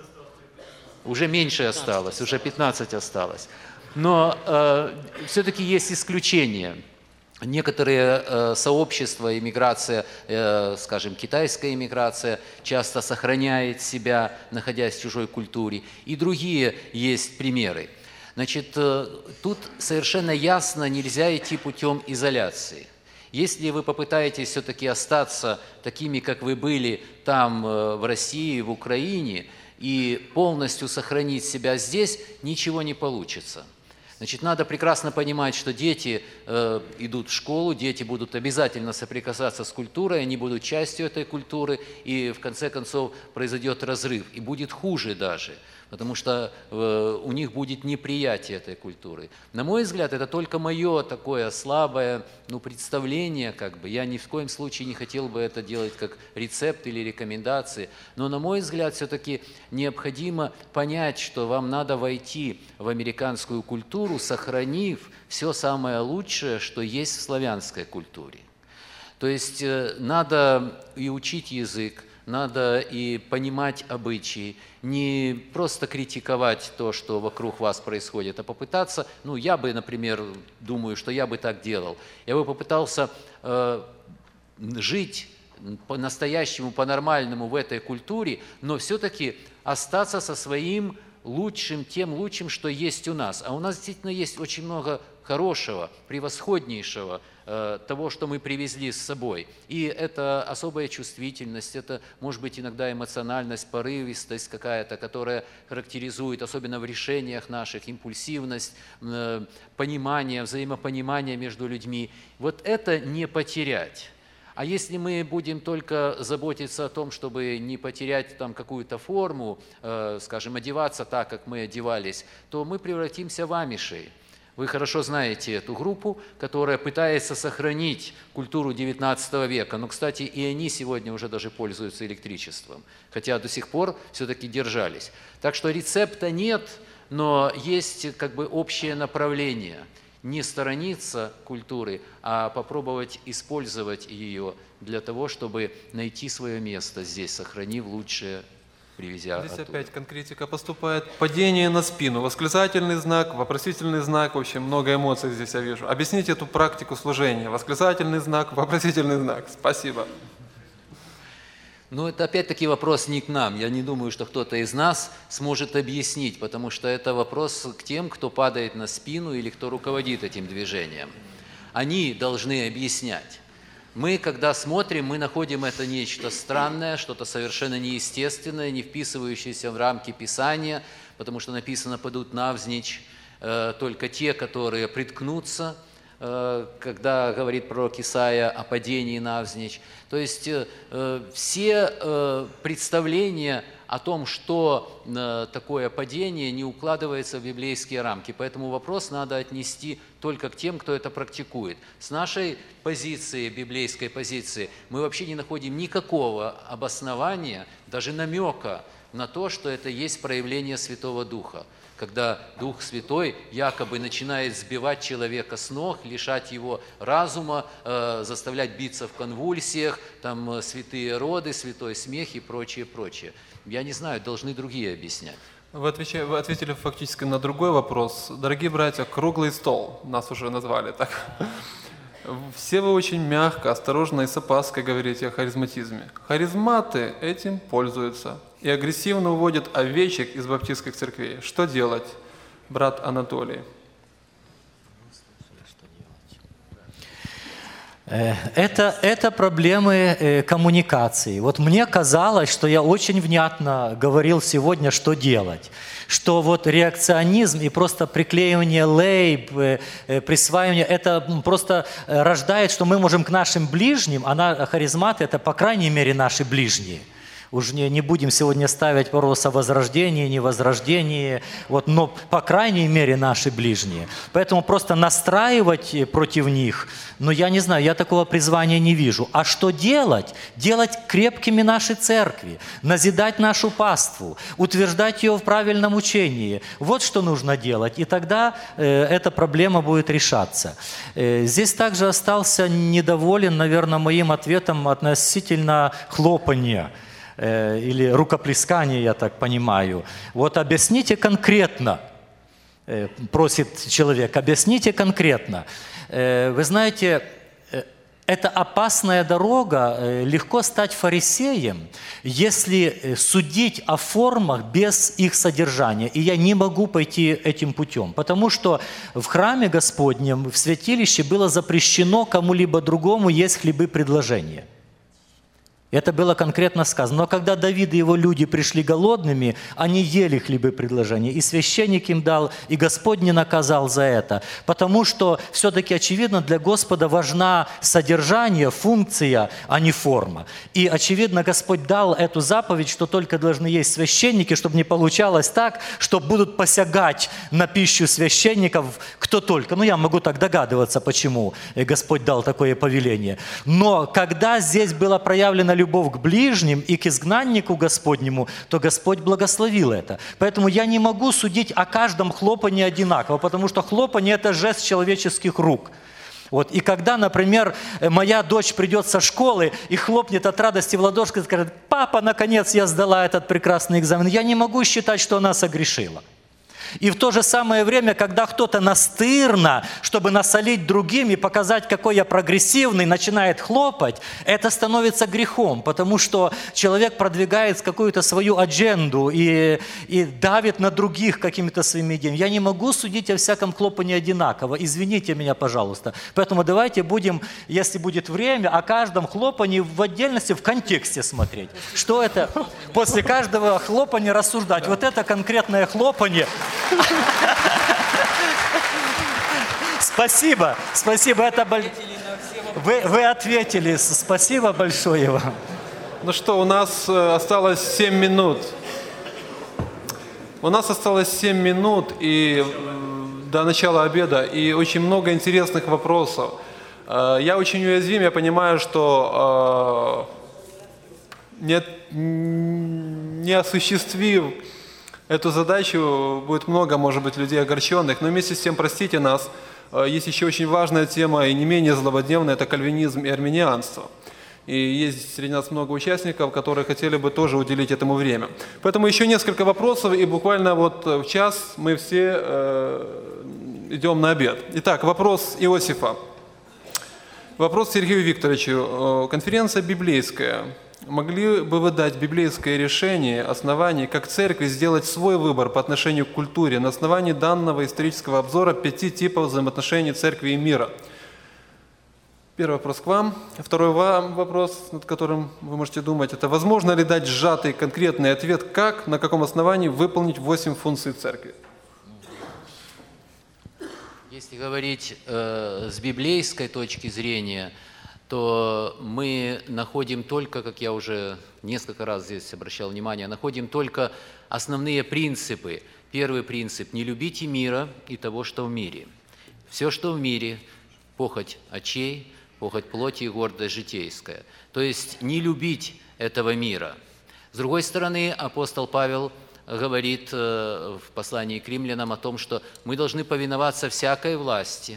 Уже меньше осталось, уже пятнадцать осталось. Но э, все-таки есть исключения. Некоторые э, сообщества, иммиграция, э, скажем, китайская иммиграция, часто сохраняет себя, находясь в чужой культуре. И другие есть примеры. Значит, э, тут совершенно ясно нельзя идти путем изоляции. Если вы попытаетесь все-таки остаться такими, как вы были там, э, в России, в Украине, и полностью сохранить себя здесь, ничего не получится. Значит, надо прекрасно понимать, что дети э, идут в школу, дети будут обязательно соприкасаться с культурой, они будут частью этой культуры, и в конце концов произойдет разрыв, и будет хуже даже. потому что э, у них будет неприятие этой культуры. На мой взгляд, это только мое такое слабое ну, представление, как бы. Я ни в коем случае не хотел бы это делать как рецепт или рекомендации, но на мой взгляд, все-таки необходимо понять, что вам надо войти в американскую культуру, сохранив все самое лучшее, что есть в славянской культуре. То есть э, надо и учить язык, надо и понимать обычаи, не просто критиковать то, что вокруг вас происходит, а попытаться, ну, я бы, например, думаю, что я бы так делал, я бы попытался э, жить по-настоящему, по-нормальному в этой культуре, но все-таки остаться со своим лучшим, тем лучшим, что есть у нас. А у нас действительно есть очень много хорошего, превосходнейшего, э, того, что мы привезли с собой. И это особая чувствительность, это, может быть, иногда эмоциональность, порывистость какая-то, которая характеризует, особенно в решениях наших, импульсивность, э, понимание, взаимопонимание между людьми. Вот это не потерять. А если мы будем только заботиться о том, чтобы не потерять там какую-то форму, э, скажем, одеваться так, как мы одевались, то мы превратимся в амишей. Вы хорошо знаете эту группу, которая пытается сохранить культуру девятнадцатого века. Но, кстати, и они сегодня уже даже пользуются электричеством, хотя до сих пор все-таки держались. Так что рецепта нет, но есть как бы общее направление. Не сторониться культуры, а попробовать использовать ее для того, чтобы найти свое место здесь, сохранив лучшее, привезя Здесь оттуда. опять конкретика поступает. Падение на спину, восклицательный знак, вопросительный знак, в общем, много эмоций здесь я вижу. Объясните эту практику служения. Восклицательный знак, вопросительный знак. Спасибо. Ну, это опять-таки вопрос не к нам. Я не думаю, что кто-то из нас сможет объяснить, потому что это вопрос к тем, кто падает на спину или кто руководит этим движением. Они должны объяснять. Мы, когда смотрим, мы находим это нечто странное, что-то совершенно неестественное, не вписывающееся в рамки Писания, потому что написано «падут навзничь э, только те, которые приткнутся», когда говорит пророк Исаия о падении навзничь. То есть э, все э, представления о том, что э, такое падение, не укладывается в библейские рамки. Поэтому вопрос надо отнести только к тем, кто это практикует. С нашей позиции, библейской позиции, мы вообще не находим никакого обоснования, даже намека на то, что это есть проявление Святого Духа. Когда Дух Святой якобы начинает сбивать человека с ног, лишать его разума, э, заставлять биться в конвульсиях, там э, святые роды, святой смех и прочее, прочее. Я не знаю, должны другие объяснять. Вы, отвечали, вы ответили фактически на другой вопрос. Дорогие братья, круглый стол, нас уже назвали так. Все вы очень мягко, осторожно и с опаской говорите о харизматизме. Харизматы этим пользуются и агрессивно уводят овечек из баптистских церквей. Что делать, брат Анатолий? Это, это проблемы коммуникации. Вот мне казалось, что я очень внятно говорил сегодня, что делать. Что вот реакционизм и просто приклеивание лейб, присваивание, это просто рождает, что мы можем к нашим ближним, а харизматы – это, по крайней мере, наши ближние. Уж не, не будем сегодня ставить вопрос о возрождении, невозрождении, вот, но, по крайней мере, наши ближние. Поэтому просто настраивать против них, ну, я не знаю, я такого призвания не вижу. А что делать? Делать крепкими наши церкви, назидать нашу паству, утверждать ее в правильном учении. Вот что нужно делать, и тогда э, эта проблема будет решаться. Э, здесь также остался недоволен, наверное, моим ответом относительно хлопанья или рукоплескание, я так понимаю. Вот объясните конкретно, просит человек, объясните конкретно. Вы знаете, это опасная дорога, легко стать фарисеем, если судить о формах без их содержания. И я не могу пойти этим путем, потому что в храме Господнем, в святилище было запрещено кому-либо другому есть хлебы предложения. Это было конкретно сказано. Но когда Давид и его люди пришли голодными, они ели хлебы предложения. И священник им дал, и Господь не наказал за это. Потому что все-таки, очевидно, для Господа важна содержание, функция, а не форма. И, очевидно, Господь дал эту заповедь, что только должны есть священники, чтобы не получалось так, что будут посягать на пищу священников кто только. Ну, я могу так догадываться, почему Господь дал такое повеление. Но когда здесь была проявлена любовь, любовь к ближним и к изгнаннику Господнему, то Господь благословил это. Поэтому я не могу судить о каждом хлопании одинаково, потому что хлопанье – это жест человеческих рук. Вот. И когда, например, моя дочь придет со школы и хлопнет от радости в ладошку и скажет: «Папа, наконец я сдала этот прекрасный экзамен», я не могу считать, что она согрешила. И в то же самое время, когда кто-то настырно, чтобы насолить другим и показать, какой я прогрессивный, начинает хлопать, это становится грехом, потому что человек продвигает какую-то свою адженду и, и давит на других какими-то своими идеями. Я не могу судить о всяком хлопании одинаково, извините меня, пожалуйста. Поэтому давайте будем, если будет время, о каждом хлопании в отдельности, в контексте смотреть. Что это? После каждого хлопания рассуждать. Вот это конкретное хлопанье. Спасибо, спасибо, это боль... вы, вы ответили, спасибо большое вам. Ну что, у нас осталось семь минут. У нас осталось семь минут и до начала обеда, и очень много интересных вопросов. Я очень уязвим, я понимаю, что не, не осуществив эту задачу, будет много, может быть, людей огорченных, но вместе с тем, простите нас, есть еще очень важная тема и не менее злободневная – это кальвинизм и арминианство. И есть среди нас много участников, которые хотели бы тоже уделить этому время. Поэтому еще несколько вопросов, и буквально вот в час мы все э, идем на обед. Итак, вопрос Иосифа. Вопрос Сергею Викторовичу. Конференция библейская. Могли бы вы дать библейское решение, основание, как церкви сделать свой выбор по отношению к культуре на основании данного исторического обзора пяти типов взаимоотношений церкви и мира? Первый вопрос к вам. Второй вам вопрос, над которым вы можете думать, это возможно ли дать сжатый конкретный ответ, как, на каком основании выполнить восемь функций церкви? Если говорить э, с библейской точки зрения, то мы находим только, как я уже несколько раз здесь обращал внимание, находим только основные принципы. Первый принцип – не любите мира и того, что в мире. Все, что в мире – похоть очей, похоть плоти и гордость житейская. То есть не любить этого мира. С другой стороны, апостол Павел говорит в послании к римлянам о том, что мы должны повиноваться всякой власти,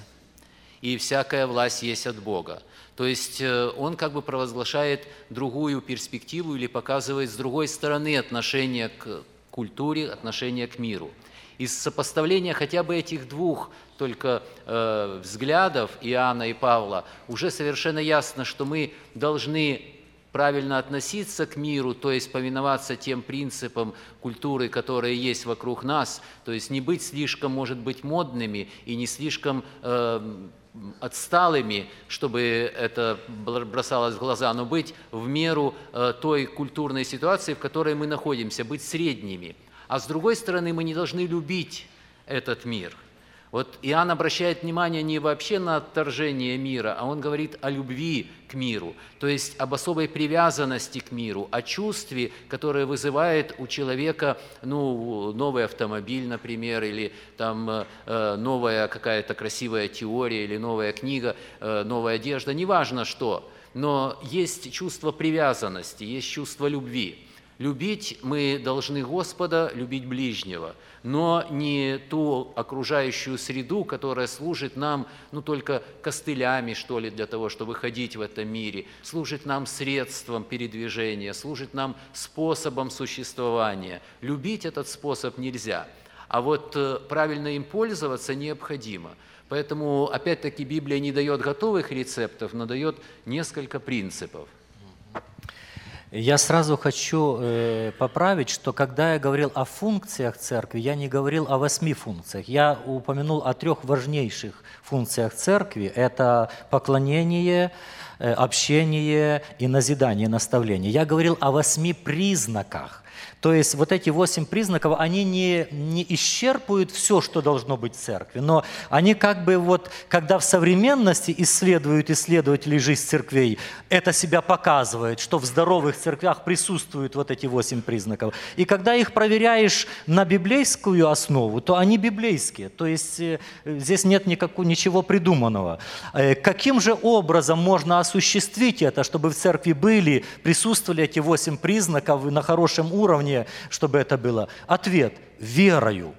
и всякая власть есть от Бога. То есть он как бы провозглашает другую перспективу или показывает с другой стороны отношение к культуре, отношение к миру. Из сопоставления хотя бы этих двух только э, взглядов Иоанна и Павла уже совершенно ясно, что мы должны правильно относиться к миру, то есть повиноваться тем принципам культуры, которые есть вокруг нас, то есть не быть слишком, может быть, модными и не слишком э, отсталыми, чтобы это бросалось в глаза, но быть в меру э, той культурной ситуации, в которой мы находимся, быть средними. А с другой стороны, мы не должны любить этот мир. Вот Иоанн обращает внимание не вообще на отторжение мира, а он говорит о любви к миру, то есть об особой привязанности к миру, о чувстве, которое вызывает у человека ну, новый автомобиль, например, или там, э, новая какая-то красивая теория, или новая книга, э, новая одежда, неважно что, но есть чувство привязанности, есть чувство любви. Любить мы должны Господа, любить ближнего, но не ту окружающую среду, которая служит нам ну, только костылями, что ли, для того, чтобы ходить в этом мире, служит нам средством передвижения, служит нам способом существования. Любить этот способ нельзя, а вот правильно им пользоваться необходимо. Поэтому, опять-таки, Библия не дает готовых рецептов, но дает несколько принципов. Я сразу хочу э, поправить, что когда я говорил о функциях церкви, я не говорил о восьми функциях. Я упомянул о трех важнейших функциях церкви. Это поклонение, э, общение и назидание, наставление. Я говорил о восьми признаках. То есть вот эти восемь признаков, они не, не исчерпывают все, что должно быть в церкви, но они как бы вот, когда в современности исследуют исследователи жизнь церквей, это себя показывает, что в здоровых церквях присутствуют вот эти восемь признаков. И когда их проверяешь на библейскую основу, то они библейские, то есть здесь нет никакого, ничего придуманного. Каким же образом можно осуществить это, чтобы в церкви были, присутствовали эти восемь признаков на хорошем уровне, чтобы это было? Ответ – верою.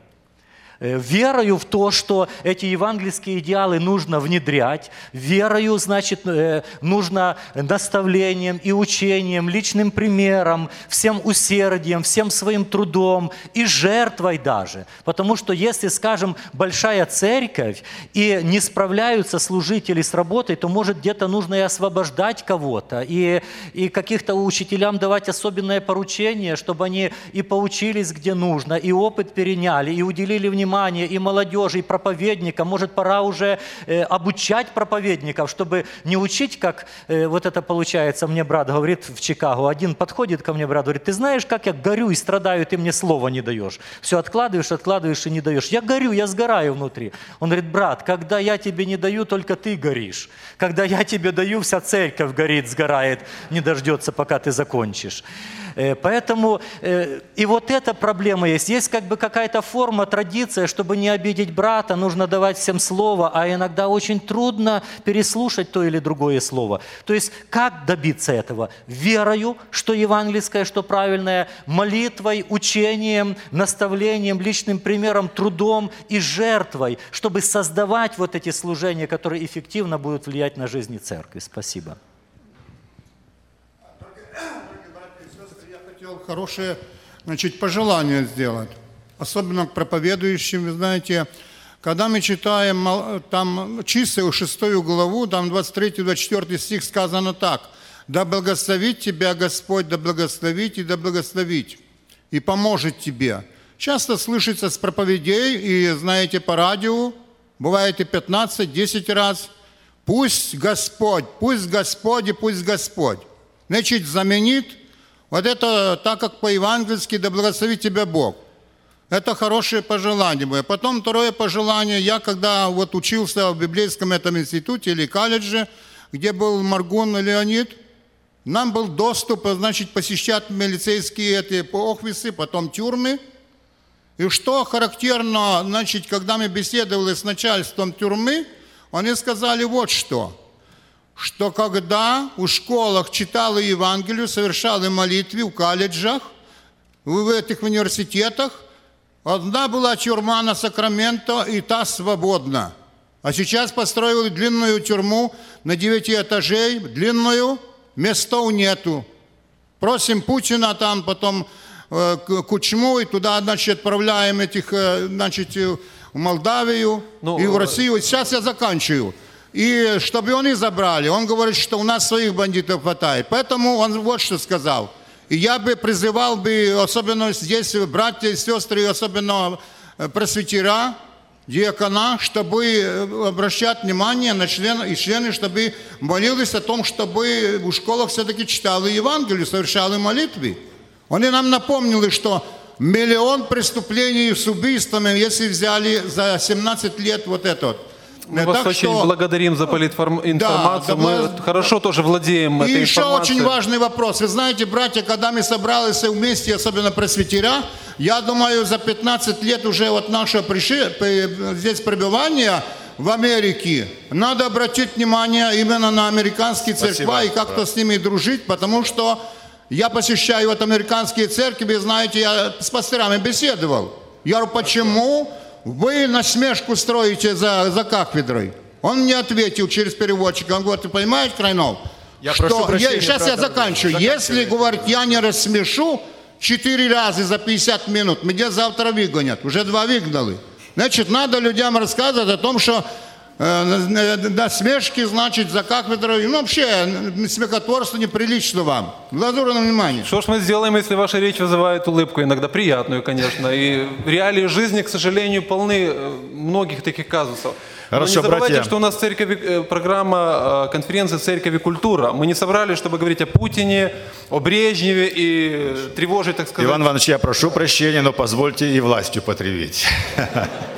Верою в то, что эти евангельские идеалы нужно внедрять. Верою, значит, нужно наставлением и учением, личным примером, всем усердием, всем своим трудом и жертвой даже. Потому что если, скажем, большая церковь и не справляются служители с работой, то, может, где-то нужно и освобождать кого-то, и, и каких-то учителям давать особенное поручение, чтобы они и поучились где нужно, и опыт переняли, и уделили внимание и молодежи, и проповедникам. Может, пора уже э, обучать проповедников, чтобы не учить, как э, вот это получается. Мне брат говорит в Чикаго, один подходит ко мне, брат, говорит: ты знаешь, как я горю и страдаю, ты мне слова не даешь. Все откладываешь, откладываешь и не даешь. Я горю, я сгораю внутри. Он говорит: брат, когда я тебе не даю, только ты горишь. Когда я тебе даю, вся церковь горит, сгорает, не дождется, пока ты закончишь. Поэтому и вот эта проблема есть. Есть как бы какая-то форма, традиция, чтобы не обидеть брата, нужно давать всем слово, а иногда очень трудно переслушать то или другое слово. То есть как добиться этого? Верою, что евангельское, что правильное, молитвой, учением, наставлением, личным примером, трудом и жертвой, чтобы создавать вот эти служения, которые эффективно будут влиять на жизнь церкви. Спасибо. Хорошее, значит, пожелание сделать, особенно к проповедующим. Вы знаете, когда мы читаем там чисел шестую главу, там двадцать третий двадцать четвёртый стих сказано так: «Да благословит тебя Господь, да благословит и да благословить, и поможет тебе». Часто слышится с проповедей, и знаете, по радио, бывает и пятнадцать-десять раз: «Пусть Господь, пусть Господь и пусть Господь». Значит, заменит вот это, так как по-евангельски: «Да благословит тебя Бог». Это хорошее пожелание. Потом второе пожелание. Я когда вот учился в библейском этом институте или колледже, где был Маргун Леонид, нам был доступ, значит, посещать милицейские эти офисы, потом тюрьмы. И что характерно, значит, когда мы беседовали с начальством тюрьмы, они сказали вот что: что когда в школах читали Евангелие, совершали молитвы в колледжах, в этих университетах, одна была тюрьма на Сакраменто, и та свободна. А сейчас построили длинную тюрьму на девяти этажей, длинную, местов нету. Просим Путина там потом э, Кучму, и туда, значит, отправляем этих, э, значит, в Молдавию, ну, и в Россию. Сейчас я заканчиваю. И чтобы они забрали, он говорит, что у нас своих бандитов хватает. Поэтому он вот что сказал. И я бы призывал бы, особенно здесь, братья и сестры, особенно пресвитера, диакона, чтобы обращать внимание на членов и члены, чтобы молились о том, чтобы в школах все-таки читали Евангелие, совершали молитвы. Они нам напомнили, что миллион преступлений с убийствами, если взяли за семнадцать лет вот этот. Мы вас очень что... благодарим за политинформацию. Да, мы да, хорошо тоже владеем этой информацией. И еще очень важный вопрос. Вы знаете, братья, когда мы собрались вместе, особенно пресвитера, я думаю, за пятнадцать лет уже вот наше приши... здесь пребывание в Америке, надо обратить внимание именно на американские церкви и как-то с ними дружить, потому что я посещаю вот американские церкви, знаете, я с пасторами беседовал. Я говорю, почему вы насмешку строите за, за кафедрой? Он мне ответил через переводчика. Он говорит, ты понимаешь, Крайнов, я что я, сейчас я заканчиваю. Если, говорит, я не рассмешу четыре раза за пятьдесят минут, меня завтра выгонят. Уже два выгнали. Значит, надо людям рассказывать о том, что насмешки, значит, за кафедрой. Ну, вообще, смехотворство неприлично вам. Глазура на внимание. Что ж мы сделаем, если ваша речь вызывает улыбку, иногда приятную, конечно. И реалии жизни, к сожалению, полны многих таких казусов. Хорошо, Но не забывайте, братья. что у нас в церкви программа конференции «Церковь и культура». Мы не собрались, чтобы говорить о Путине, о Брежневе и тревожить, так сказать. Иван Иванович, я прошу прощения, но позвольте и властью потребить.